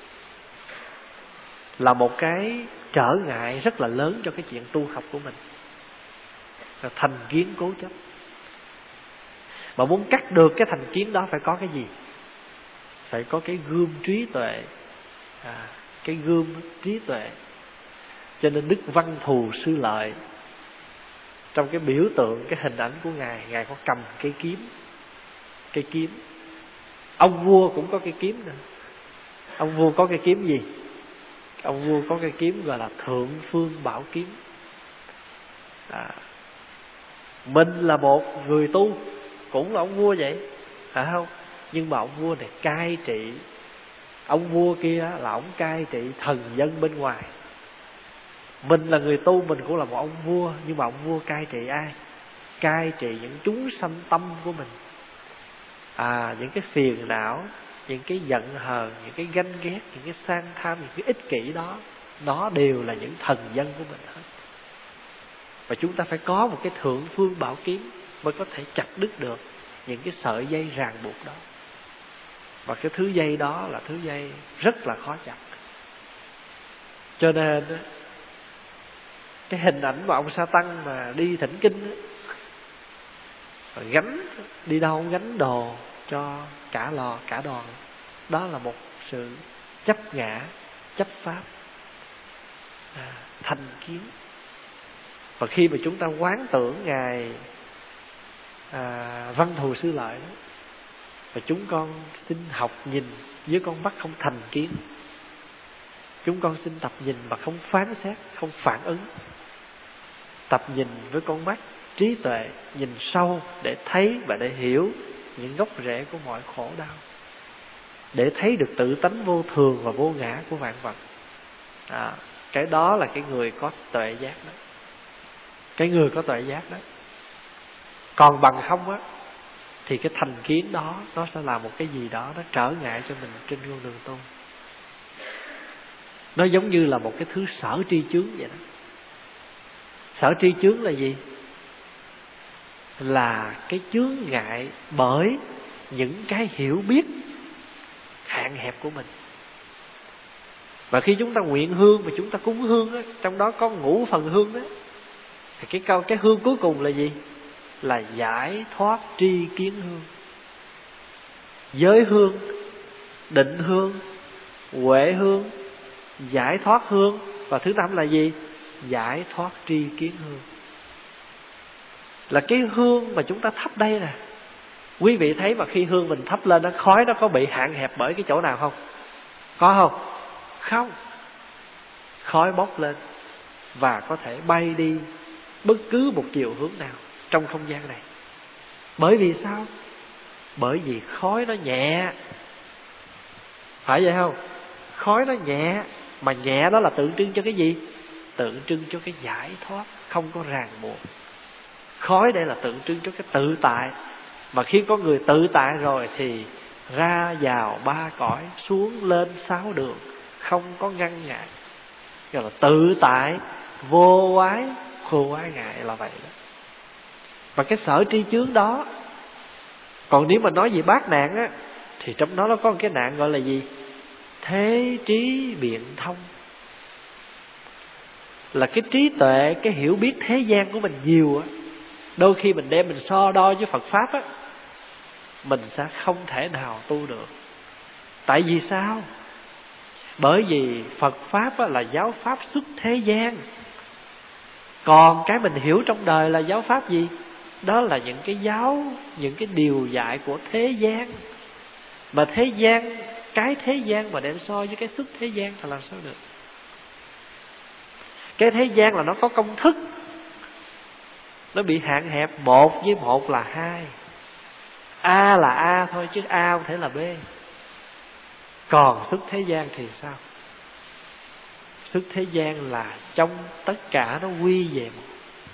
là một cái trở ngại rất là lớn cho cái chuyện tu học của mình. Là thành kiến cố chấp. Mà muốn cắt được cái thành kiến đó phải có cái gì? Phải có cái gươm trí tuệ. À, cái gươm trí tuệ. Cho nên Đức Văn Thù Sư Lợi, trong cái biểu tượng, cái hình ảnh của Ngài, Ngài có cầm cây kiếm. Cây kiếm. Ông vua cũng có cây kiếm nữa. Ông vua có cây kiếm gì? Ông vua có cây kiếm gọi là Thượng Phương Bảo Kiếm. À, mình là một người tu, cũng là ông vua vậy, phải không? Nhưng mà ông vua này cai trị. Ông vua kia là ông cai trị thần dân bên ngoài. Mình là người tu, mình cũng là một ông vua, nhưng mà ông vua cai trị ai? Cai trị những chúng sanh tâm của mình. À, những cái phiền não, những cái giận hờn, những cái ganh ghét, những cái sang tham, những cái ích kỷ đó, nó đều là những thần dân của mình hết. Và chúng ta phải có một cái Thượng Phương Bảo Kiếm mới có thể chặt đứt được những cái sợi dây ràng buộc đó. Và cái thứ dây đó là thứ dây rất là khó chặt. Cho nên cái hình ảnh mà ông Sa Tăng mà đi thỉnh kinh đó, gánh đi đâu gánh đồ cho cả lò cả đoàn, đó là một sự chấp ngã, chấp pháp, à, thành kiến. Và khi mà chúng ta quán tưởng Ngài à, Văn Thù Sư Lợi đó, và chúng con xin học nhìn với con mắt không thành kiến. Chúng con xin tập nhìn mà không phán xét, không phản ứng. Tập nhìn với con mắt trí tuệ, nhìn sâu để thấy và để hiểu những gốc rễ của mọi khổ đau, để thấy được tự tánh vô thường và vô ngã của vạn vật. À, cái đó là cái người có tuệ giác đó. Cái người có tuệ giác đó. Còn bằng không á, thì cái thành kiến đó nó sẽ là một cái gì đó nó trở ngại cho mình trên con đường tu. Nó giống như là một cái thứ sở tri chướng vậy đó. Sở tri chướng là gì? Là cái chướng ngại bởi những cái hiểu biết hạn hẹp của mình. Và khi chúng ta nguyện hương và chúng ta cúng hương đó, trong đó có ngũ phần hương đó, thì cái câu cái hương cuối cùng là gì? Là giải thoát tri kiến hương. Giới hương, định hương, huệ hương, giải thoát hương. Và thứ năm là gì? Giải thoát tri kiến hương. Là cái hương mà chúng ta thắp đây nè. Quý vị thấy mà khi hương mình thắp lên, nó khói nó có bị hạn hẹp bởi cái chỗ nào không? Có không? Không. Khói bốc lên và có thể bay đi bất cứ một chiều hướng nào trong không gian này. Bởi vì sao? Bởi vì khói nó nhẹ. Phải vậy không? Khói nó nhẹ. Mà nhẹ đó là tượng trưng cho cái gì? Tượng trưng cho cái giải thoát, không có ràng buộc. Khói đây là tượng trưng cho cái tự tại. Mà khi có người tự tại rồi thì ra vào ba cõi, xuống lên sáu đường, không có ngăn ngại. Gọi là tự tại, vô ái, khô ái ngại là vậy đó. Và cái sở tri chướng đó, còn nếu mà nói về bát nạn á, thì trong đó nó có một cái nạn gọi là gì? Thế trí biện thông. Là cái trí tuệ, cái hiểu biết thế gian của mình nhiều á, đôi khi mình đem mình so đo với Phật Pháp á, mình sẽ không thể nào tu được. Tại vì sao? Bởi vì Phật Pháp á, là giáo Pháp xuất thế gian. Còn cái mình hiểu trong đời là giáo Pháp gì? Đó là những cái giáo, những cái điều dạy của thế gian. Mà thế gian, cái thế gian mà đem so với cái xuất thế gian thì làm sao được? Cái thế gian là nó có công thức, nó bị hạn hẹp. Một với một là hai, A là A thôi chứ A không thể là B. Còn xuất thế gian thì sao? Xuất thế gian là trong tất cả nó quy về một.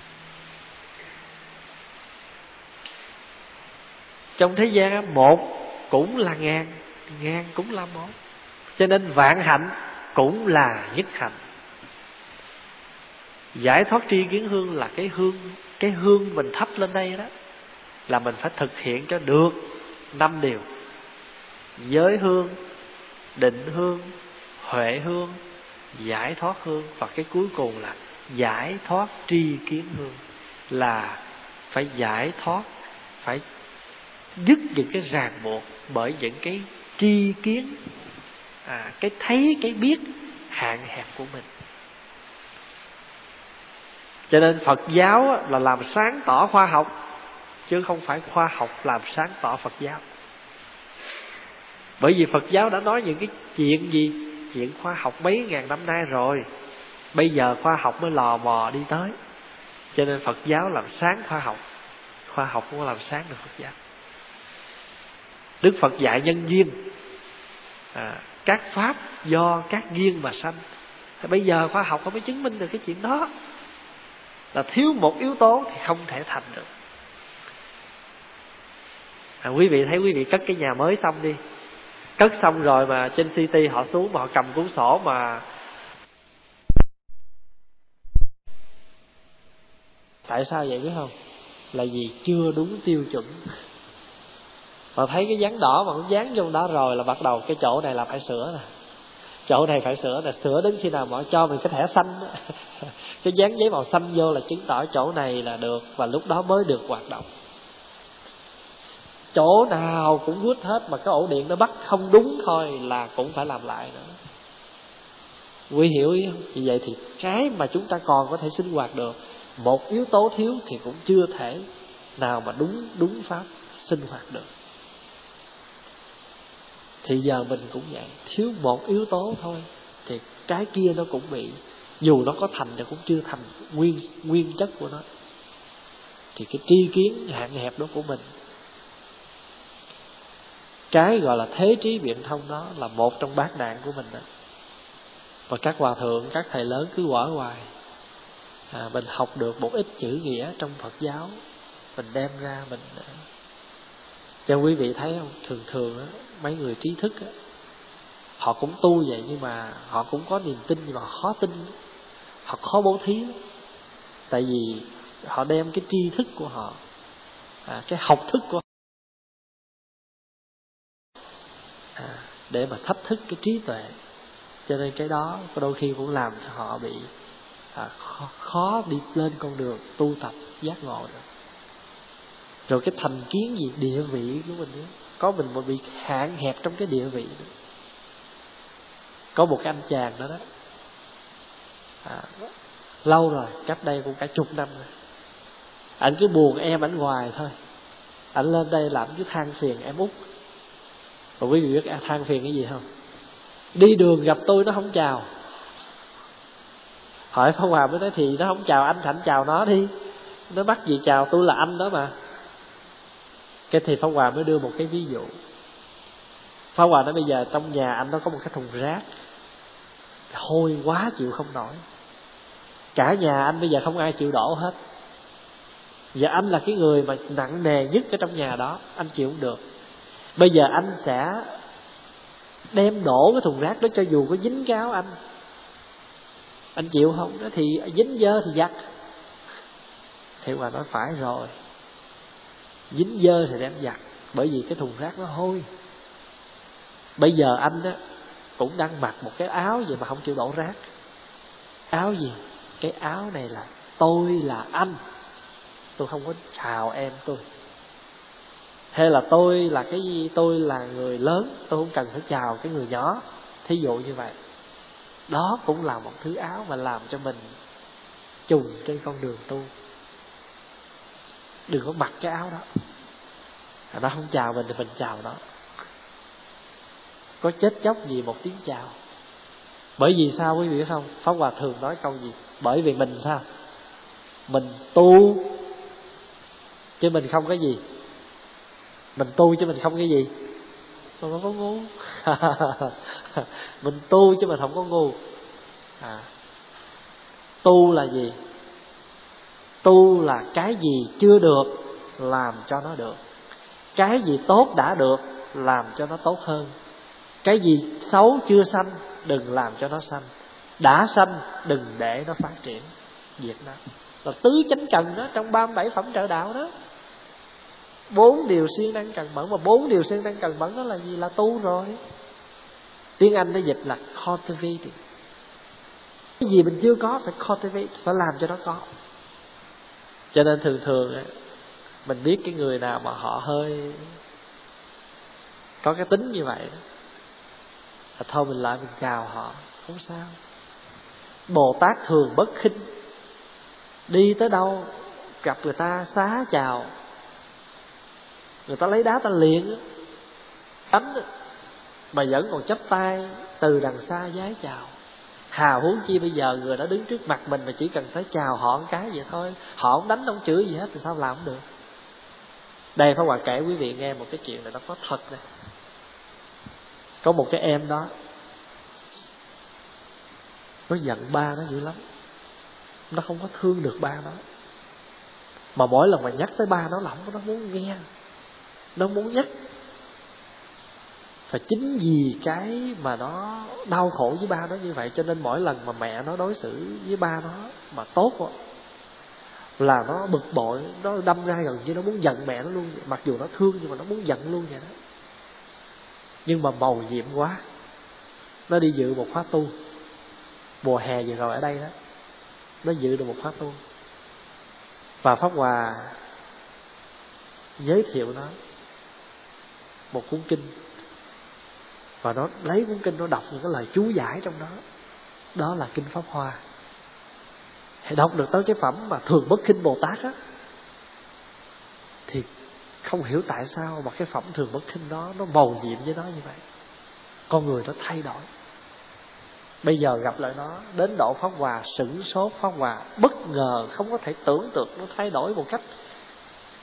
Trong thế gian một cũng là ngàn, ngàn cũng là một. Cho nên vạn hạnh cũng là nhất hạnh. Giải thoát tri kiến hương là cái hương, cái hương mình thắp lên đây đó, là mình phải thực hiện cho được năm điều: giới hương, định hương, huệ hương, giải thoát hương. Và cái cuối cùng là giải thoát tri kiến hương. Là phải giải thoát, phải dứt những cái ràng buộc bởi những cái tri kiến, à, cái thấy, cái biết hạn hẹp của mình. Cho nên Phật giáo là làm sáng tỏ khoa học, chứ không phải khoa học làm sáng tỏ Phật giáo. Bởi vì Phật giáo đã nói những cái chuyện gì? Chuyện khoa học mấy ngàn năm nay rồi, bây giờ khoa học mới lò mò đi tới. Cho nên Phật giáo làm sáng khoa học, khoa học cũng làm sáng được Phật giáo. Đức Phật dạy nhân duyên, à, các pháp do các duyên mà sanh. Thì bây giờ khoa học không mới chứng minh được cái chuyện đó. Là thiếu một yếu tố thì không thể thành được. À, quý vị thấy quý vị cất cái nhà mới xong đi, cất xong rồi mà trên xê tê họ xuống mà họ cầm cuốn sổ mà tại sao vậy biết không? Là vì chưa đúng tiêu chuẩn. Họ thấy cái dán đỏ mà nó dán vô đó rồi là bắt đầu cái chỗ này là phải sửa nè, chỗ này phải sửa nè, sửa đến khi nào mà họ cho mình cái thẻ xanh đó. Cái dán giấy màu xanh vô là chứng tỏ chỗ này là được, và lúc đó mới được hoạt động. Chỗ nào cũng vút hết mà cái ổ điện nó bắt không đúng thôi là cũng phải làm lại nữa. Quý hiểu ý không? Vì vậy thì cái mà chúng ta còn có thể sinh hoạt được, một yếu tố thiếu thì cũng chưa thể nào mà đúng đúng pháp sinh hoạt được. Thì giờ mình cũng vậy, thiếu một yếu tố thôi thì cái kia nó cũng bị, dù nó có thành thì cũng chưa thành nguyên nguyên chất của nó. thì cái tri kiến hạn hẹp đó của mình, cái gọi là thế trí biện thông đó là một trong bát nạn của mình đó. Và các hòa thượng, các thầy lớn cứ quở hoài, à, mình học được một ít chữ nghĩa trong Phật giáo, mình đem ra mình. Cho quý vị thấy không, thường thường á, mấy người trí thức á, họ cũng tu vậy nhưng mà họ cũng có niềm tin, nhưng mà họ khó tin, họ khó bố thí lắm. Tại vì họ đem cái tri thức của họ, à, cái học thức của họ, à, để mà thách thức cái trí tuệ. Cho nên cái đó đôi khi cũng làm cho họ bị à, khó, khó đi lên con đường tu tập giác ngộ được. Rồi cái thành kiến gì địa vị của mình nữa, có mình mà bị hạn hẹp trong cái địa vị nữa. Có một cái anh chàng đó đó, à, lâu rồi, cách đây cũng cả chục năm rồi, anh cứ buồn em ảnh hoài thôi. Anh lên đây làm cứ than phiền em út. Và quý vị biết than phiền cái gì không? Đi đường gặp tôi nó không chào. Hỏi Pháp Hòa mới nói thì nó không chào anh, thành chào nó đi. Nó bắt gì chào, tôi là anh đó mà. Cái thì Pháp Hòa mới đưa một cái ví dụ. Pháp Hòa nói bây giờ trong nhà anh nó có một cái thùng rác, hôi quá chịu không nổi. Cả nhà anh bây giờ không ai chịu đổ hết. Giờ anh là cái người mà nặng nề nhất ở trong nhà đó, anh chịu không được. Bây giờ anh sẽ đem đổ cái thùng rác đó cho dù có dính cái áo anh. Anh chịu không? Đó thì dính dơ thì giặt. Thì Hòa nói phải rồi, dính dơ thì đem giặt, bởi vì cái thùng rác nó hôi. Bây giờ anh đó cũng đang mặc một cái áo gì mà không chịu đổ rác. Áo gì? Cái áo này là tôi là anh, tôi không có chào em tôi. Hay là tôi là cái gì? Tôi là người lớn, tôi không cần phải chào cái người nhỏ. Thí dụ như vậy. Đó cũng là một thứ áo mà làm cho mình trùng trên con đường tu. Đừng có mặc cái áo đó. Nó không chào mình thì mình chào nó. Có chết chóc gì một tiếng chào. Bởi vì sao quý vị biết không? Pháp Hòa thường nói câu gì? Bởi vì mình sao? Mình tu chứ mình không cái gì. Mình tu chứ mình không cái gì. Mình không có ngu. Mình tu chứ mình không có ngu. à. Tu là gì? Tu là cái gì chưa được làm cho nó được. Cái gì tốt đã được làm cho nó tốt hơn. Cái gì xấu chưa sanh đừng làm cho nó sanh. Đã sanh đừng để nó phát triển. Việc đó là tứ chánh cần đó, trong ba mươi bảy phẩm trợ đạo đó. Bốn điều siêng năng cần mẫn. Mà bốn điều siêng năng cần mẫn đó là gì? Là tu rồi. Tiếng Anh nó dịch là cultivating. Cái gì mình chưa có phải cultivate, phải làm cho nó có. Cho nên thường thường mình biết cái người nào mà họ hơi có cái tính như vậy đó, thôi mình lại mình chào họ, không sao. Bồ Tát thường bất khinh. Đi tới đâu gặp người ta xá chào. Người ta lấy đá ta liền đánh mà vẫn còn chắp tay từ đằng xa vái chào. Hào huống chi bây giờ người đã đứng trước mặt mình mà chỉ cần tới chào họ một cái vậy thôi, họ không đánh không chửi gì hết thì sao làm không được. Đây Pháp Hòa kể quý vị nghe một cái chuyện này, nó có thật này. Có một cái em đó, nó giận ba nó dữ lắm. Nó không có thương được ba nó. Mà mỗi lần mà nhắc tới ba nó là nó muốn nghe, nó muốn nhắc. Và chính vì cái mà nó đau khổ với ba nó như vậy, cho nên mỗi lần mà mẹ nó đối xử với ba nó mà tốt quá, là nó bực bội, nó đâm ra gần như nó muốn giận mẹ nó luôn. Mặc dù nó thương nhưng mà nó muốn giận luôn vậy đó. Nhưng mà mầu nhiệm quá. Nó đi dự một khóa tu mùa hè vừa rồi ở đây đó. Nó dự được một khóa tu, và Pháp Hòa giới thiệu nó một cuốn kinh. Và nó lấy cuốn kinh, nó đọc những cái lời chú giải trong đó. Đó là kinh Pháp Hoa. Hãy đọc được tới cái phẩm mà thường bất khinh Bồ Tát á, thì không hiểu tại sao mà cái phẩm thường bất khinh đó nó mầu nhiệm với nó như vậy. Con người nó thay đổi. Bây giờ gặp lại nó, đến độ Pháp Hòa sửng sốt, Pháp Hòa bất ngờ, không có thể tưởng tượng nó thay đổi một cách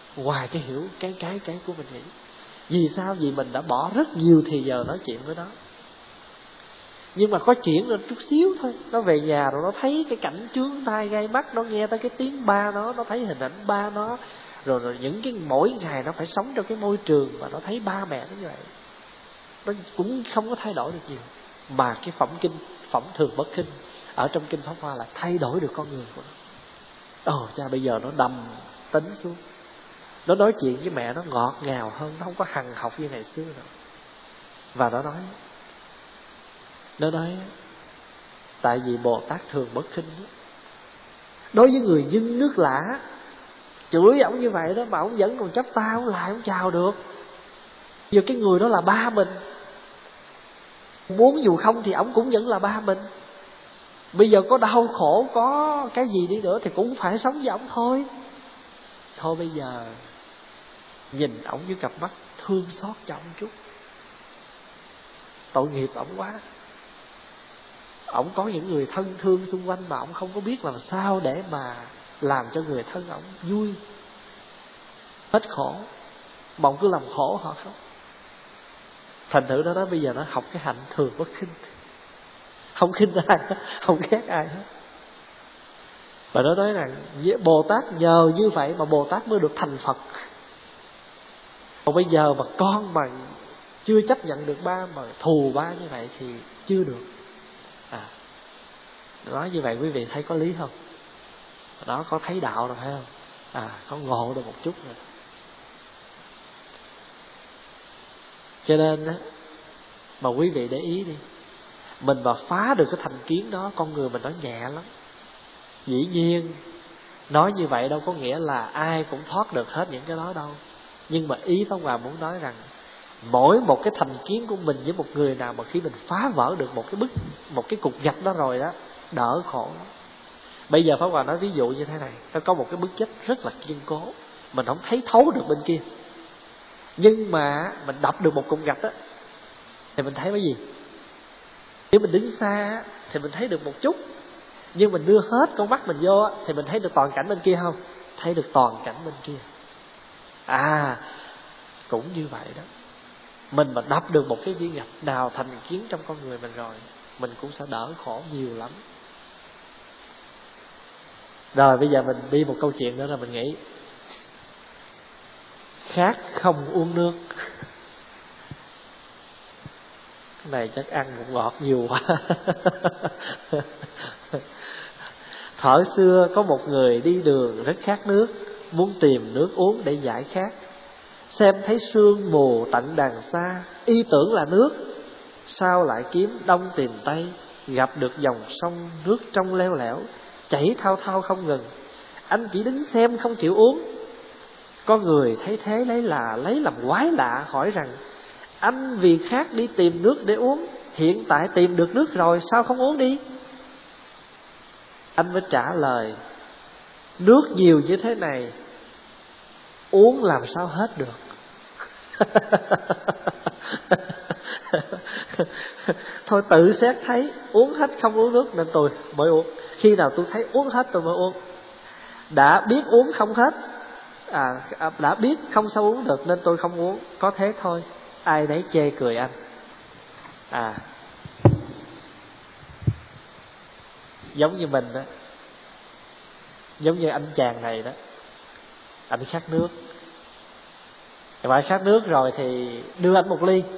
ngoài cái hiểu cái cái cái của mình nghĩ. Vì sao? Vì mình đã bỏ rất nhiều thì giờ nói chuyện với nó. Nhưng mà có chuyện rồi chút xíu thôi, nó về nhà rồi nó thấy cái cảnh chướng tai gai mắt, nó nghe tới cái tiếng ba nó, nó thấy hình ảnh ba nó, rồi, rồi những cái mỗi ngày nó phải sống trong cái môi trường mà nó thấy ba mẹ nó như vậy, nó cũng không có thay đổi được nhiều. Mà cái phẩm kinh, phẩm thường bất khinh ở trong kinh Pháp Hoa là thay đổi được con người của nó. Ồ cha, bây giờ nó đầm tính xuống, nó nói chuyện với mẹ nó ngọt ngào hơn, nó không có hằn học như ngày xưa nữa. Và nó nói Nó nói tại vì Bồ Tát thường bất khinh. Đối với người dưng nước lã, chửi ổng như vậy đó mà ổng vẫn còn chắp tay ổng lại, ổng chào được. Giờ cái người đó là ba mình, muốn dù không thì ổng cũng vẫn là ba mình. Bây giờ có đau khổ, có cái gì đi nữa thì cũng phải sống với ổng thôi. Thôi bây giờ nhìn ổng với cặp mắt thương xót cho ổng chút. Tội nghiệp ổng quá. Ổng có những người thân thương xung quanh mà ổng không có biết làm sao để mà làm cho người thân ổng vui, hết khổ, mà ổng cứ làm khổ họ không. Thành thử đó, đó bây giờ nó học cái hạnh thường bất khinh, không khinh ai, không ghét ai hết. Và nó nói rằng Bồ Tát nhờ như vậy mà Bồ Tát mới được thành Phật. Còn bây giờ mà con mà chưa chấp nhận được ba, mà thù ba như vậy thì chưa được. À, nói như vậy quý vị thấy có lý không? Đó, có thấy đạo rồi phải không? À, có ngộ được một chút rồi. Cho nên á, mà quý vị để ý đi, mình mà phá được cái thành kiến đó, con người mình nó nhẹ lắm. Dĩ nhiên nói như vậy đâu có nghĩa là ai cũng thoát được hết những cái đó đâu. Nhưng mà ý Pháp Hòa muốn nói rằng mỗi một cái thành kiến của mình với một người nào mà khi mình phá vỡ được một cái bức, một cái cục gạch đó rồi đó, đỡ khổ lắm. Bây giờ Pháp Hòa nói ví dụ như thế này, nó có một cái bức chất rất là kiên cố, mình không thấy thấu được bên kia, nhưng mà mình đập được một cục gạch đó thì mình thấy cái gì? Nếu mình đứng xa thì mình thấy được một chút, nhưng mình đưa hết con mắt mình vô thì mình thấy được toàn cảnh bên kia không? Thấy được toàn cảnh bên kia. À, cũng như vậy đó. Mình mà đập được một cái viên gạch nào thành kiến trong con người mình rồi, mình cũng sẽ đỡ khổ nhiều lắm. Rồi bây giờ mình đi một câu chuyện nữa là mình nghĩ khát không uống nước. Cái này chắc ăn một ngọt nhiều quá. Thuở xưa có một người đi đường rất khát nước, muốn tìm nước uống để giải khát. Xem thấy sương mù tận đằng xa, y tưởng là nước, sao lại kiếm đông tìm tây, gặp được dòng sông nước trong leo lẻo, chảy thao thao không ngừng. Anh chỉ đứng xem không chịu uống. Có người thấy thế lấy là lấy làm quái lạ, hỏi rằng anh vì khát đi tìm nước để uống, hiện tại tìm được nước rồi sao không uống đi? Anh mới trả lời, nước nhiều như thế này, uống làm sao hết được. Thôi tự xét thấy uống hết không uống nước nên tôi mới uống. Khi nào tôi thấy uống hết tôi mới uống. Đã biết uống không hết, à, đã biết không sao uống được nên tôi không uống. Có thế thôi, ai nấy chê cười anh. À, giống như mình đó, giống như anh chàng này đó, anh khát nước. Và khát nước rồi thì đưa anh một ly.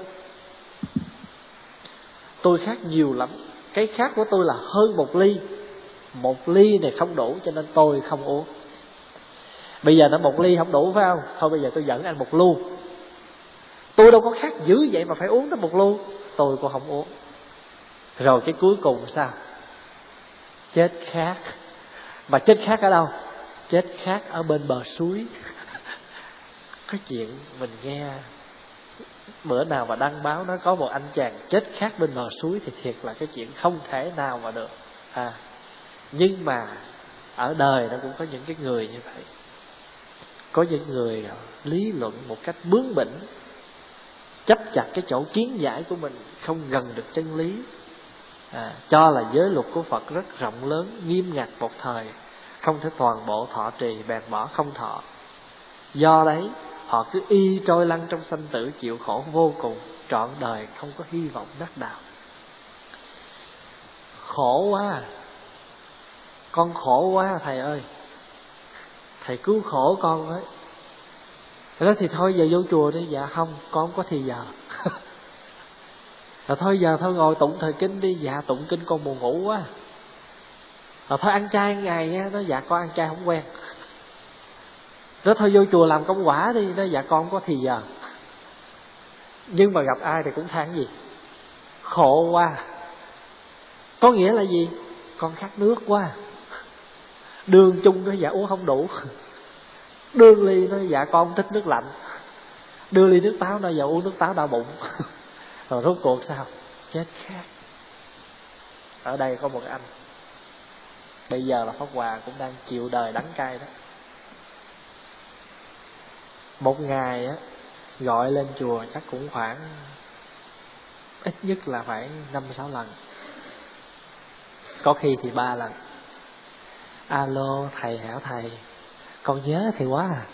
Tôi khát nhiều lắm, cái khát của tôi là hơn một ly. Một ly này không đủ cho nên tôi không uống. Bây giờ nó một ly không đủ phải không? Thôi bây giờ tôi dẫn anh một lu. Tôi đâu có khát dữ vậy mà phải uống tới một lu. Tôi cũng không uống. Rồi cái cuối cùng sao? Chết khát. Mà chết khát ở đâu? Chết khát ở bên bờ suối. Cái chuyện mình nghe bữa nào mà đăng báo nó có một anh chàng chết khát bên bờ suối thì thiệt là cái chuyện không thể nào mà được. À, nhưng mà ở đời nó cũng có những cái người như vậy. Có những người lý luận một cách bướng bỉnh, chấp chặt cái chỗ kiến giải của mình, không gần được chân lý. À, cho là giới luật của Phật rất rộng lớn, nghiêm ngặt một thời, không thể toàn bộ thọ trì, bèn bỏ không thọ. Do đấy họ cứ y trôi lăn trong sanh tử, chịu khổ vô cùng, trọn đời không có hy vọng đắc đạo. Khổ quá, con khổ quá thầy ơi, thầy cứu khổ con với. Thế đó thì thôi giờ vô chùa đi. Dạ không, con không có thì giờ. Rồi thôi giờ thôi ngồi tụng thời kinh đi. Dạ tụng kinh con buồn ngủ quá. Rồi thôi ăn chay ngày nha. Nó dạ con ăn chay không quen. Nó thôi vô chùa làm công quả đi. Nó dạ con không có thì giờ. Nhưng mà gặp ai thì cũng than gì? Khổ quá. Có nghĩa là gì? Con khát nước quá. Đường chung nó dạ uống không đủ. Đưa ly nó dạ con không thích nước lạnh. Đưa ly nước táo nó dạ uống nước táo đau bụng. Rồi rốt cuộc sao? Chết khát. Ở đây có một anh, bây giờ là Pháp Hòa cũng đang chịu đời đắng cay đó. Một ngày á gọi lên chùa chắc cũng khoảng ít nhất là phải năm sáu lần, có khi thì ba lần. Alo thầy hả thầy, con nhớ thầy quá à.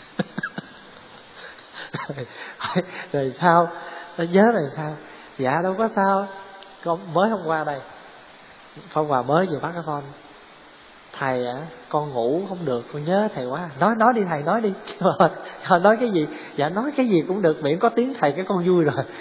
rồi, rồi sao? Nó nhớ rồi sao? Dạ đâu có sao, con mới hôm qua đây, Phong Hòa mới về bắt cái phone. Thầy à, con ngủ không được, con nhớ thầy quá. Nói nói đi thầy, nói đi. Nói cái gì? Dạ nói cái gì cũng được, miễn có tiếng thầy cái con vui rồi.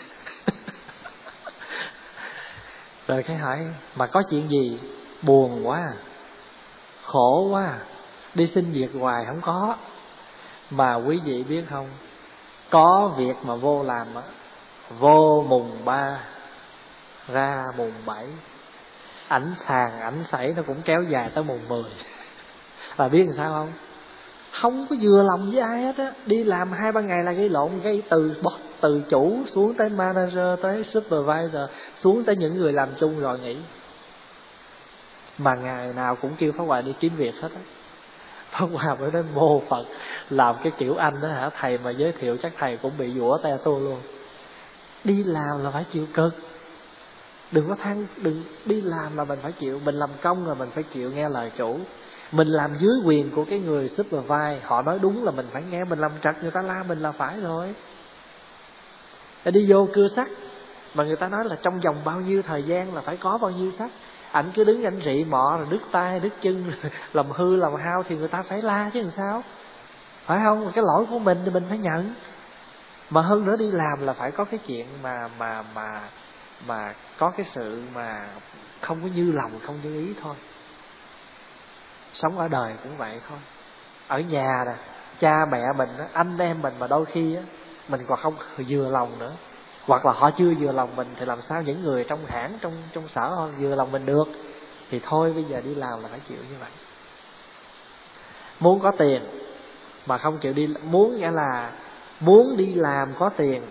Rồi cái hỏi mà có chuyện gì? Buồn quá, khổ quá, đi xin việc hoài không có. Mà quý vị biết không, có việc mà vô làm á, vô mùng ba ra mùng bảy, ảnh sàn ảnh sảy nó cũng kéo dài tới mùng mười. Và biết làm sao không? Không có vừa lòng với ai hết á. Đi làm hai ba ngày là gây lộn, gây từ boss, từ chủ xuống tới manager, tới supervisor, xuống tới những người làm chung rồi nghỉ. Mà ngày nào cũng kêu Pháp Hòa đi kiếm việc hết á. Pháp Hòa mới nói mô Phật, làm cái kiểu anh đó hả thầy, mà giới thiệu chắc thầy cũng bị dũa te tua luôn. Đi làm là phải chịu cực. Đừng có than, đừng đi làm là mình phải chịu. Mình làm công là mình phải chịu nghe lời chủ. Mình làm dưới quyền của cái người supervise, họ nói đúng là mình phải nghe. Mình làm trật người ta la mình là phải rồi. Đi vô cưa sắt mà người ta nói là trong vòng bao nhiêu thời gian là phải có bao nhiêu sắt, ảnh cứ đứng ảnh rị mọ rồi đứt tay đứt chân làm hư làm hao thì người ta phải la chứ làm sao, phải không? Cái lỗi của mình thì mình phải nhận. Mà hơn nữa đi làm là phải có cái chuyện mà mà mà mà có cái sự mà không có như lòng không như ý thôi. Sống ở đời cũng vậy thôi. Ở nhà nè, cha mẹ mình, anh em mình mà đôi khi á, mình còn không vừa lòng nữa, hoặc là họ chưa vừa lòng mình, thì làm sao những người trong hãng, trong trong sở họ vừa lòng mình được? Thì thôi bây giờ đi làm là phải chịu như vậy. Muốn có tiền mà không chịu đi, muốn nghĩa là muốn đi làm có tiền,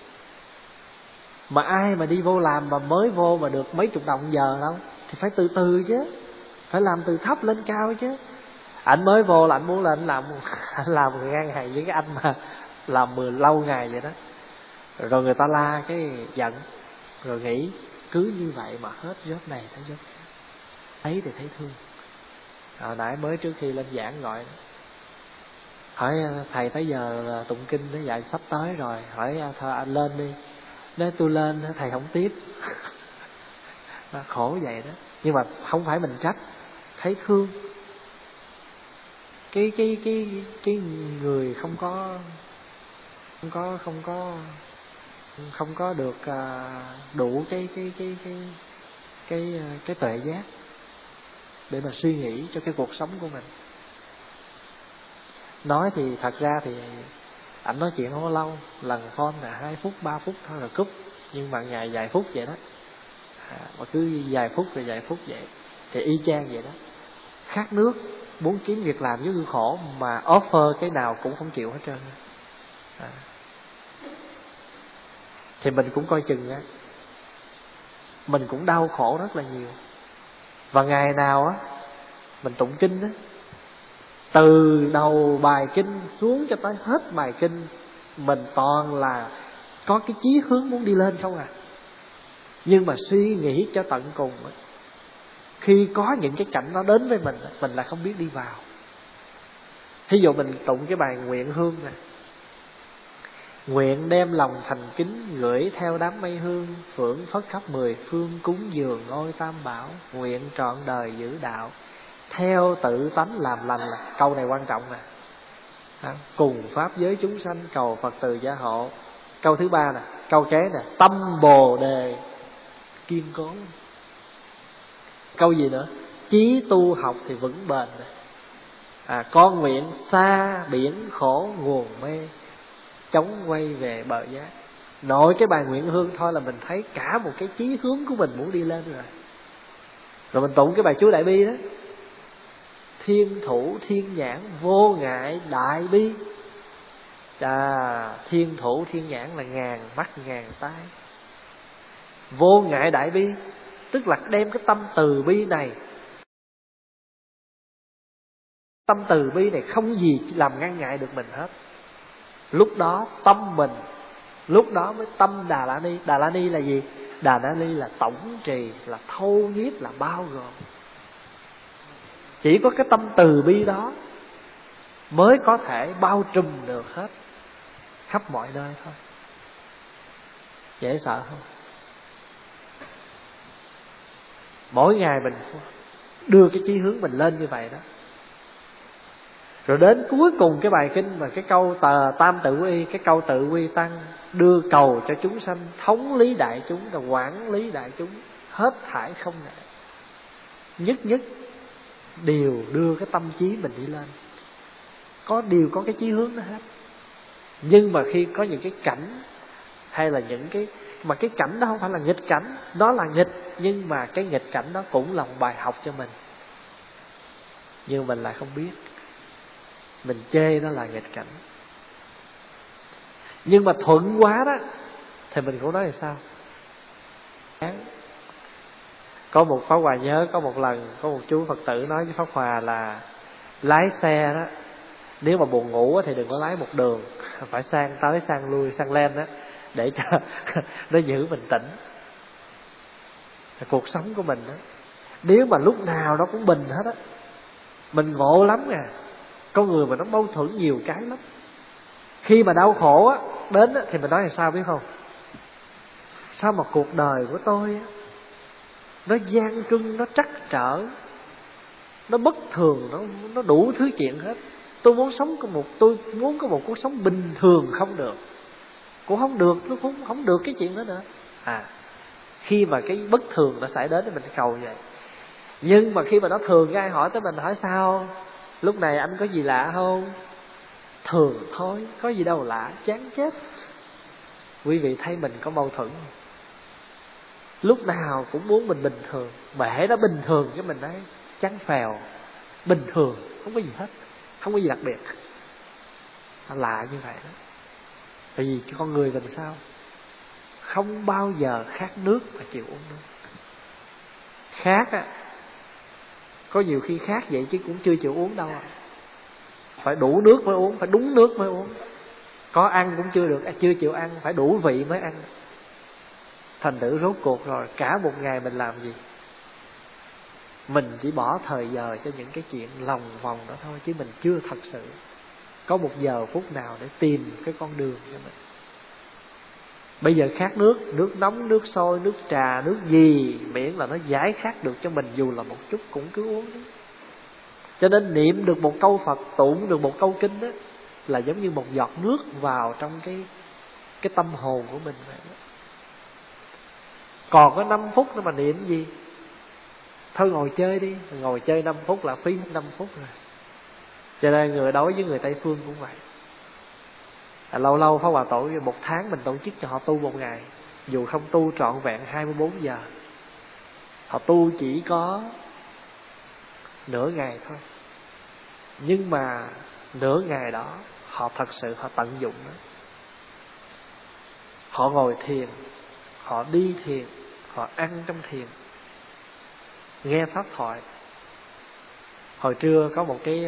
mà ai mà đi vô làm mà mới vô mà được mấy chục đồng giờ đâu, thì phải từ từ chứ, phải làm từ thấp lên cao chứ. Anh mới vô là anh muốn lên làm, anh làm ngang hàng với cái anh mà làm mười lâu ngày vậy đó. Rồi người ta la cái giận, rồi nghỉ. Cứ như vậy mà hết job này tới job khác. Thấy thì thấy thương. Hồi nãy mới trước khi lên giảng gọi đó, hỏi thầy tới giờ là tụng kinh đó, dạ sắp tới rồi, hỏi thôi anh lên đi. Nếu tôi lên thầy không tiếp. Khổ vậy đó. Nhưng mà không phải mình trách, thấy thương. Cái cái cái cái người không có không có không có không có được đủ cái cái cái cái cái cái tuệ giác để mà suy nghĩ cho cái cuộc sống của mình. Nói thì thật ra thì ảnh nói chuyện không có lâu, lần phone là hai phút ba phút thôi rồi cúp, nhưng mà ngày vài phút vậy đó, à, mà cứ vài phút rồi vài phút vậy thì y chang vậy đó. Khát nước, muốn kiếm việc làm với người khổ mà offer cái nào cũng không chịu hết trơn. À, thì mình cũng coi chừng á, mình cũng đau khổ rất là nhiều. Và ngày nào á mình tụng kinh á, từ đầu bài kinh xuống cho tới hết bài kinh, mình toàn là có cái chí hướng muốn đi lên không à. Nhưng mà suy nghĩ cho tận cùng á, khi có những cái cảnh nó đến với mình, mình là không biết đi vào. Thí dụ mình tụng cái bài nguyện hương nè: nguyện đem lòng thành kính gửi theo đám mây hương, phưởng phất khắp mười phương cúng dường ngôi tam bảo, nguyện trọn đời giữ đạo, theo tự tánh làm lành. Là câu này quan trọng nè. Cùng pháp giới chúng sanh cầu Phật từ gia hộ. Câu thứ ba nè, câu kế nè: tâm bồ đề kiên cố. Câu gì nữa? Chí tu học thì vững bền nè. À, con nguyện xa biển khổ nguồn mê, chống quay về bờ giác. Nội cái bài nguyện hương thôi là mình thấy cả một cái chí hướng của mình muốn đi lên rồi. Rồi mình tụng cái bài chú Đại Bi đó: thiên thủ thiên nhãn vô ngại đại bi. À, thiên thủ thiên nhãn là ngàn mắt ngàn tai. Vô ngại đại bi tức là đem cái tâm từ bi này, tâm từ bi này không gì làm ngăn ngại được mình hết. Lúc đó tâm mình, lúc đó mới tâm Đà La Ni. Đà La Ni là gì? Đà La Ni là tổng trì, là thâu nhiếp, là bao gồm. Chỉ có cái tâm từ bi đó mới có thể bao trùm được hết, khắp mọi nơi thôi. Dễ sợ không? Mỗi ngày mình đưa cái chí hướng mình lên như vậy đó. Rồi đến cuối cùng cái bài kinh mà cái câu tờ tam tự quy, cái câu tự quy tăng: đưa cầu cho chúng sanh, thống lý đại chúng, là quản lý đại chúng, hết thảy không ngại. Nhất nhất đều đưa cái tâm trí mình đi lên. Có điều có cái chí hướng đó hết. Nhưng mà khi có những cái cảnh, hay là những cái mà cái cảnh đó không phải là nghịch cảnh, đó là nghịch, nhưng mà cái nghịch cảnh đó cũng là một bài học cho mình. Nhưng mình lại không biết, mình chê nó là nghịch cảnh. Nhưng mà thuận quá đó thì mình cũng nói là sao? Có một Pháp Hòa nhớ có một lần có một chú Phật tử nói với Pháp Hòa là lái xe đó, nếu mà buồn ngủ thì đừng có lái một đường, phải sang tới sang lui sang lên đó, để cho nó giữ mình tỉnh. Cuộc sống của mình đó, nếu mà lúc nào nó cũng bình hết á, mình ngộ lắm à. Con người mà nó mâu thuẫn nhiều cái lắm. Khi mà đau khổ á đến á, thì mình nói là sao biết không? Sao mà cuộc đời của tôi á, nó gian truân, nó trắc trở, nó bất thường, nó nó đủ thứ chuyện hết. Tôi muốn sống có một tôi muốn có một cuộc sống bình thường không được, cũng không được, nó cũng không được cái chuyện đó nữa. À, khi mà cái bất thường nó xảy đến thì mình cầu vậy. Nhưng mà khi mà nó thường, ai hỏi tới mình hỏi sao? Lúc này anh có gì lạ không? Thường thôi, có gì đâu lạ, chán chết. Quý vị thấy mình có mâu thuẫn không? Lúc nào cũng muốn mình bình thường, mà hễ nó bình thường cái mình ấy chán phèo, bình thường, không có gì hết, không có gì đặc biệt. Nó lạ như vậy đó. Tại vì con người mình sao? Không bao giờ khát nước mà chịu uống nước. Khát á, có nhiều khi khát vậy chứ cũng chưa chịu uống đâu. Phải đủ nước mới uống, phải đúng nước mới uống. Có ăn cũng chưa được, chưa chịu ăn, phải đủ vị mới ăn. Thành thử rốt cuộc rồi cả một ngày mình làm gì? Mình chỉ bỏ thời giờ cho những cái chuyện lòng vòng đó thôi, chứ mình chưa thật sự có một giờ phút nào để tìm cái con đường cho mình. Bây giờ khát nước, nước nóng, nước sôi, nước trà, nước gì, miễn là nó giải khát được cho mình dù là một chút cũng cứ uống đó. Cho nên niệm được một câu Phật, tụng được một câu kinh đó, là giống như một giọt nước vào trong cái cái tâm hồn của mình vậy đó. Còn có năm phút nữa mà niệm gì? Thôi ngồi chơi đi, ngồi chơi năm phút là phí năm phút rồi. Cho nên người đối với người Tây Phương cũng vậy. À, lâu lâu Pháp Hòa tổ một tháng mình tổ chức cho họ tu một ngày, dù không tu trọn vẹn hai mươi bốn giờ, họ tu chỉ có nửa ngày thôi. Nhưng mà nửa ngày đó họ thật sự họ tận dụng đó. Họ ngồi thiền, họ đi thiền, họ ăn trong thiền, nghe pháp thoại. Hồi trưa có một cái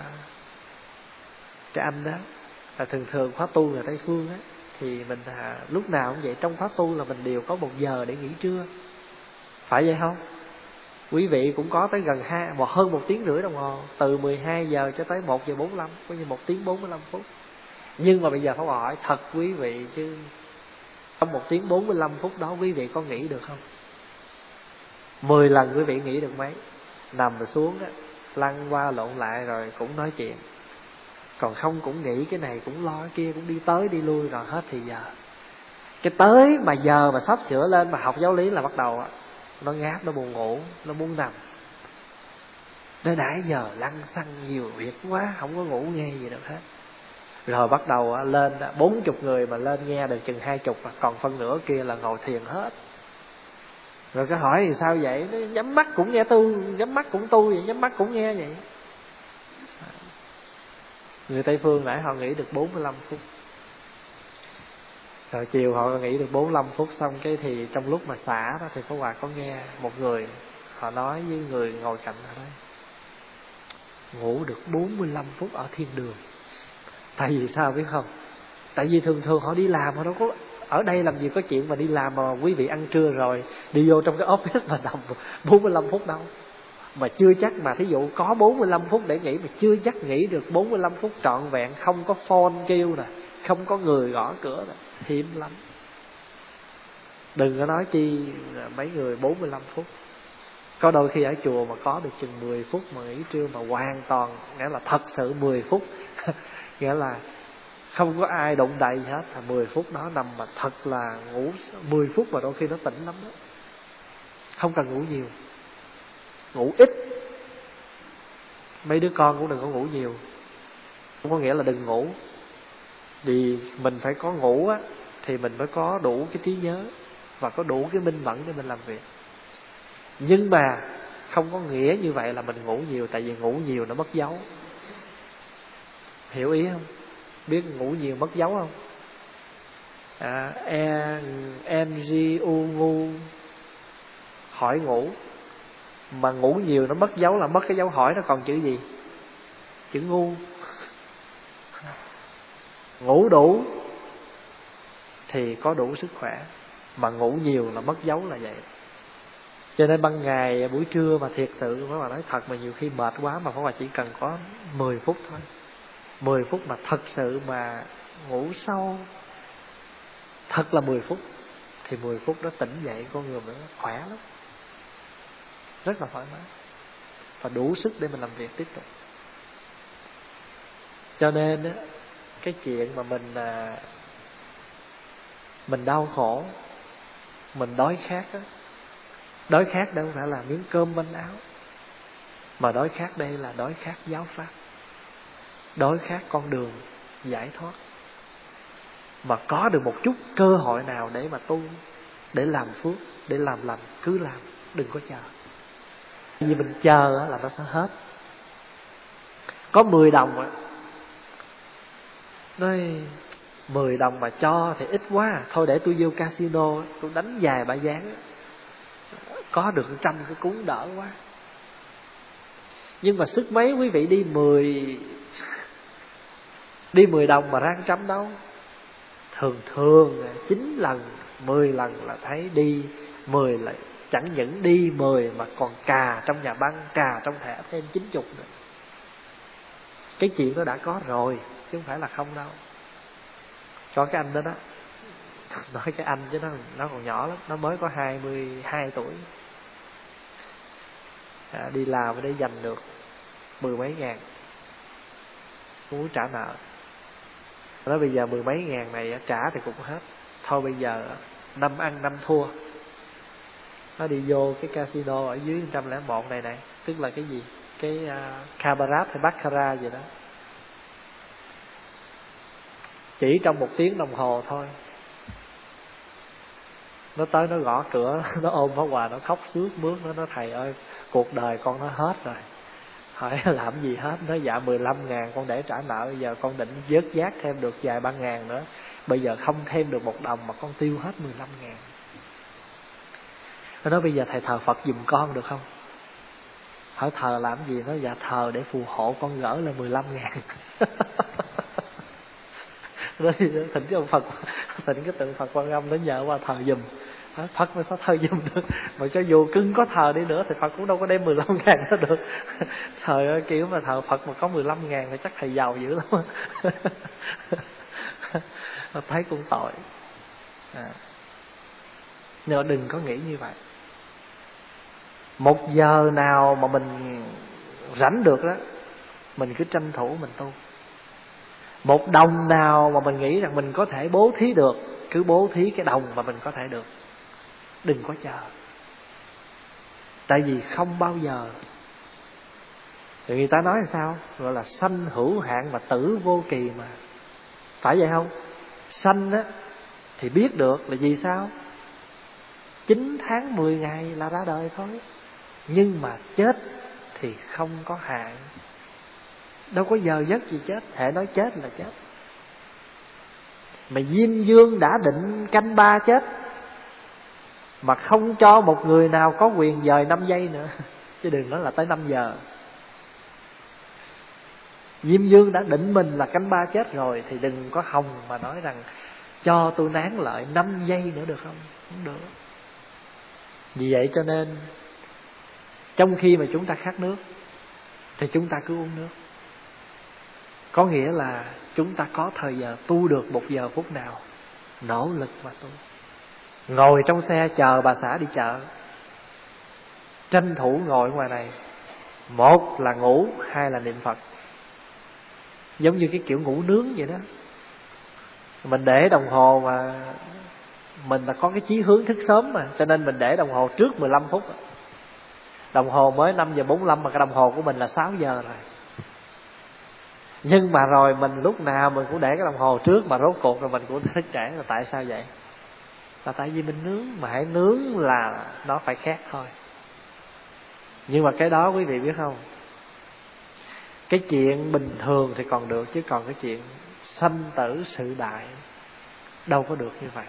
cái anh đó là thường thường khóa tu người Tây Phương á, thì mình à, lúc nào cũng vậy, trong khóa tu là mình đều có một giờ để nghỉ trưa, phải vậy không? Quý vị cũng có tới gần hai, một hơn một tiếng rưỡi đồng hồ, từ mười hai giờ cho tới một giờ bốn mươi lăm, có như một tiếng bốn mươi lăm phút. Nhưng mà bây giờ Pháp Hòa hỏi thật quý vị chứ, trong một tiếng bốn mươi lăm phút đó quý vị có nghĩ được không? Mười lần quý vị nghĩ được mấy? Nằm xuống á, lăn qua lộn lại rồi cũng nói chuyện. Còn không cũng nghĩ cái này cũng lo cái kia, cũng đi tới đi lui rồi hết thì giờ. Cái tới mà giờ mà sắp sửa lên mà học giáo lý là bắt đầu á, nó ngáp, nó buồn ngủ, nó muốn nằm. Nó nãy giờ lăn xăng nhiều việc quá, không có ngủ nghe gì được hết. Rồi bắt đầu á, lên bốn chục người mà lên nghe được chừng hai chục, còn phân nửa kia là ngồi thiền hết. Rồi cái hỏi thì sao vậy? Nó nhắm mắt cũng nghe tu, nhắm mắt cũng tu vậy, nhắm mắt cũng nghe vậy. Người Tây Phương nãy họ nghĩ được bốn mươi lăm phút. Rồi chiều họ nghĩ được bốn mươi lăm phút xong cái thì trong lúc mà xả đó thì Pháp Hòa có nghe một người họ nói với người ngồi cạnh họ đấy, ngủ được bốn mươi lăm phút ở thiên đường. Tại vì sao biết không? Tại vì thường thường họ đi làm, họ đâu có ở đây làm gì có chuyện mà đi làm mà quý vị ăn trưa rồi đi vô trong cái office mà nằm bốn mươi lăm phút đâu. Mà chưa chắc, mà thí dụ có bốn mươi lăm phút để nghỉ mà chưa chắc nghỉ được bốn mươi lăm phút trọn vẹn, không có phone kêu nè, không có người gõ cửa nè, hiếm lắm. Đừng có nói chi mấy người bốn mươi lăm phút. Có đôi khi ở chùa mà có được chừng mười phút mà nghỉ trưa mà hoàn toàn, nghĩa là thật sự mười phút nghĩa là không có ai động đậy hết, là mười phút đó nằm mà thật là ngủ mười phút mà đôi khi nó tỉnh lắm đó. Không cần ngủ nhiều, ngủ ít. Mấy đứa con cũng đừng có ngủ nhiều. Không có nghĩa là đừng ngủ, vì mình phải có ngủ á thì mình mới có đủ cái trí nhớ và có đủ cái minh mẫn để mình làm việc. Nhưng mà không có nghĩa như vậy là mình ngủ nhiều, tại vì ngủ nhiều nó mất dấu. Hiểu ý không? Biết ngủ nhiều mất dấu không? À, en giê u ngu hỏi ngủ, mà ngủ nhiều nó mất dấu là mất cái dấu hỏi, nó còn chữ gì? Chữ ngu. Ngủ đủ thì có đủ sức khỏe, mà ngủ nhiều là mất dấu là vậy. Cho nên ban ngày buổi trưa mà thiệt sự Pháp Hòa nói thật, mà nhiều khi mệt quá mà Pháp Hòa chỉ cần có mười phút thôi, mười phút mà thật sự mà ngủ sâu thật là mười phút, thì mười phút đó tỉnh dậy con người mình khỏe lắm, rất là thoải mái và đủ sức để mình làm việc tiếp tục. Cho nên á, cái chuyện mà mình mình đau khổ, mình đói khát á, đói khát đâu phải là miếng cơm manh áo, mà đói khát đây là đói khát giáo pháp, đói khát con đường giải thoát. Mà có được một chút cơ hội nào để mà tu, để làm phước, để làm lành, cứ làm, đừng có chờ. Vì mình chờ là nó sẽ hết. Có mười đồng á, nói mười đồng mà cho thì ít quá, thôi để tôi vô casino, tôi đánh vài ba ván, có được trăm cái cúng đỡ quá. Nhưng mà sức mấy quý vị đi mười đi mười đồng mà ra trăm đâu. Thường thường chín lần, mười lần là thấy đi mười là chẳng những đi mười mà còn cà trong nhà băng, cà trong thẻ thêm chín chục nữa. Cái chuyện đó đã có rồi chứ không phải là không đâu. Có cái anh đó đó, nói cái anh chứ nó nó còn nhỏ lắm, nó mới có hai mươi hai tuổi, à, đi làm để dành được mười mấy ngàn, muốn trả nợ. Nói bây giờ mười mấy ngàn này trả thì cũng hết, thôi bây giờ năm ăn năm thua. Nó đi vô cái casino ở dưới một trăm lẻ một này này, tức là cái gì, cái uh, cabaret hay baccarat gì đó. Chỉ trong một tiếng đồng hồ thôi, nó tới nó gõ cửa, nó ôm Pháp Hòa, nó khóc sướt mướt, nó nói thầy ơi cuộc đời con nó hết rồi. Hỏi làm gì hết? Nó dạ mười lăm ngàn con để trả nợ, bây giờ con định vớt vát thêm được vài ba ngàn nữa, bây giờ không thêm được một đồng mà con tiêu hết mười lăm ngàn. Nó nói bây giờ thầy thờ Phật giùm con được không? Hỏi thờ làm gì? Nó dạ thờ để phù hộ con gỡ lên mười lăm ngàn. Nó thỉnh cho ông Phật, thỉnh cái tượng Phật Quan Âm nó nhờ qua thờ giùm. Phật mà sao thờ giùm được. Mà cho dù cưng có thờ đi nữa thì Phật cũng đâu có đem mười lăm ngàn đó được. Trời ơi, kiểu mà thờ Phật mà có mười lăm ngàn thì chắc thầy giàu dữ lắm. Thấy cũng tội à. Nhưng mà đừng có nghĩ như vậy. Một giờ nào mà mình rảnh được đó, mình cứ tranh thủ mình tu. Một đồng nào mà mình nghĩ rằng mình có thể bố thí được, cứ bố thí cái đồng mà mình có thể được. Đừng có chờ. Tại vì không bao giờ. Thì người ta nói là sao? Gọi là sanh hữu hạn mà tử vô kỳ mà. Phải vậy không? Sanh á thì biết được là vì sao? Chín tháng mười ngày là ra đời thôi. Nhưng mà chết thì không có hạn. Đâu có giờ giấc gì chết. Hễ nói chết là chết. Mà Diêm Vương đã định canh ba chết, mà không cho một người nào có quyền dời năm giây nữa. Chứ đừng nói là tới năm giờ. Diêm Vương đã định mình là canh ba chết rồi, thì đừng có hòng mà nói rằng cho tôi nán lại năm giây nữa được không? Không được. Vì vậy cho nên trong khi mà chúng ta khát nước thì chúng ta cứ uống nước. Có nghĩa là chúng ta có thời giờ tu được một giờ phút nào, nỗ lực mà tu. Ngồi trong xe chờ bà xã đi chợ, tranh thủ ngồi ngoài này. Một là ngủ, hai là niệm Phật. Giống như cái kiểu ngủ nướng vậy đó. Mình để đồng hồ mà mình là có cái chí hướng thức sớm mà, cho nên mình để đồng hồ trước mười lăm phút. Đồng hồ mới năm giờ bốn mươi lăm mà cái đồng hồ của mình là sáu giờ rồi. Nhưng mà rồi mình lúc nào mình cũng để cái đồng hồ trước, mà rốt cuộc rồi mình cũng thức trễ. Là tại sao vậy? Là tại vì mình nướng. Mà hãy nướng là nó phải khác thôi. Nhưng mà cái đó quý vị biết không, cái chuyện bình thường thì còn được, chứ còn cái chuyện sanh tử sự đại đâu có được như vậy.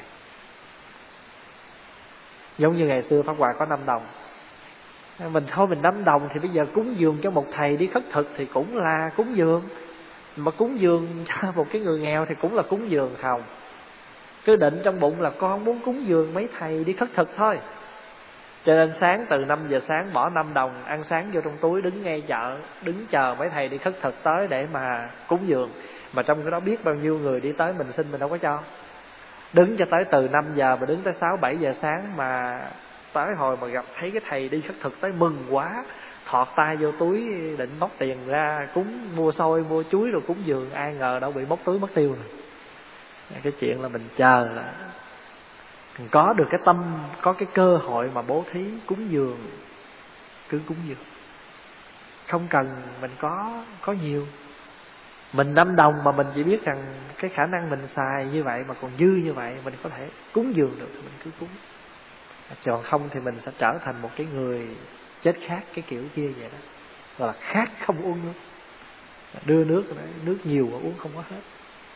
Giống như ngày xưa Pháp Hòa có năm đồng, mình thôi mình năm đồng thì bây giờ cúng dường cho một thầy đi khất thực thì cũng là cúng dường. Mà cúng dường cho một cái người nghèo thì cũng là cúng dường không. Cứ định trong bụng là con muốn cúng dường mấy thầy đi khất thực thôi. Cho nên sáng từ năm giờ sáng bỏ năm đồng ăn sáng vô trong túi, đứng ngay chợ, đứng chờ mấy thầy đi khất thực tới để mà cúng dường. Mà trong cái đó biết bao nhiêu người đi tới mình xin mình đâu có cho. Đứng cho tới từ năm giờ mà đứng tới sáu bảy giờ sáng, mà tới hồi mà gặp thấy cái thầy đi khất thực tới mừng quá, thọt tay vô túi định móc tiền ra cúng, mua xôi mua chuối rồi cúng dường. Ai ngờ đâu bị móc túi mất tiêu rồi. Cái chuyện là mình chờ là có được cái tâm, có cái cơ hội mà bố thí cúng dường, cứ cúng dường. Không cần mình có có nhiều. Mình năm đồng mà mình chỉ biết rằng cái khả năng mình xài như vậy mà còn dư như vậy, mình có thể cúng dường được thì mình cứ cúng. Còn không thì mình sẽ trở thành một cái người chết khát cái kiểu kia vậy đó. Gọi là khát không uống nước. Đưa nước, nước nhiều mà uống không có hết.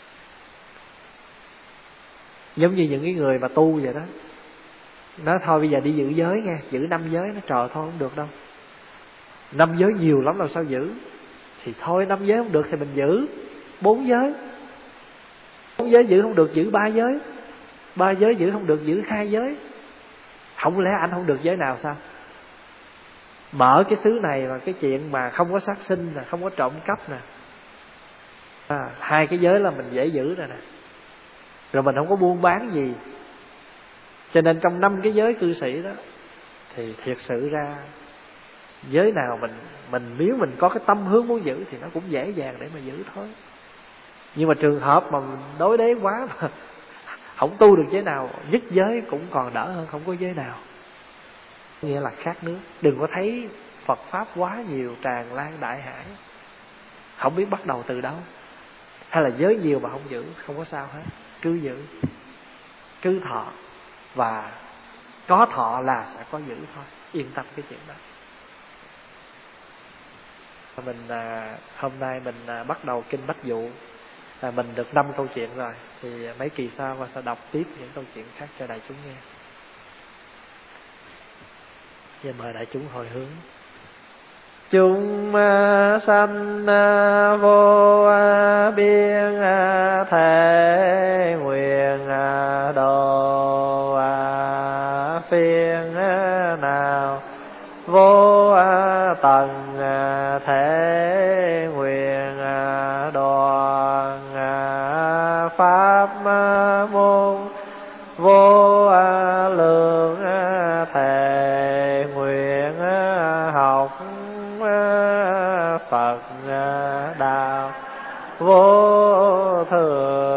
Giống như những cái người mà tu vậy đó, nói thôi bây giờ đi giữ giới nha, giữ năm giới. Nó trời thôi không được đâu, năm giới nhiều lắm làm sao giữ. Thì thôi năm giới không được thì mình giữ bốn giới. Bốn giới giữ không được giữ ba giới. Ba giới giữ không được giữ hai giới. Không lẽ anh không được giới nào sao? Mở cái xứ này là cái chuyện mà không có sát sinh nè, không có trộm cắp nè, à, hai cái giới là mình dễ giữ rồi nè. Rồi mình không có buôn bán gì. Cho nên trong năm cái giới cư sĩ đó thì thiệt sự ra giới nào mình mình nếu mình có cái tâm hướng muốn giữ thì nó cũng dễ dàng để mà giữ thôi. Nhưng mà trường hợp mà mình đối đế quá mà không tu được giới nào, nhất giới cũng còn đỡ hơn không có giới nào. Nghĩa là khát nước. Đừng có thấy Phật Pháp quá nhiều tràn lan đại hải, không biết bắt đầu từ đâu. Hay là giới nhiều mà không giữ, không có sao hết. Cứ giữ, cứ thọ. Và có thọ là sẽ có giữ thôi. Yên tâm cái chuyện đó. Mình à, hôm nay mình à, bắt đầu kinh Bách Dụ, à, mình được năm câu chuyện rồi. Thì mấy kỳ sau và sẽ đọc tiếp những câu chuyện khác cho đại chúng nghe. Giờ mời đại chúng hồi hướng. Chúng sanh vô biên thể nguyện độ phiền nào, vô tận thể nguyện đoàn pháp môn, vô lượng thể nguyện học Phật đạo, vô thường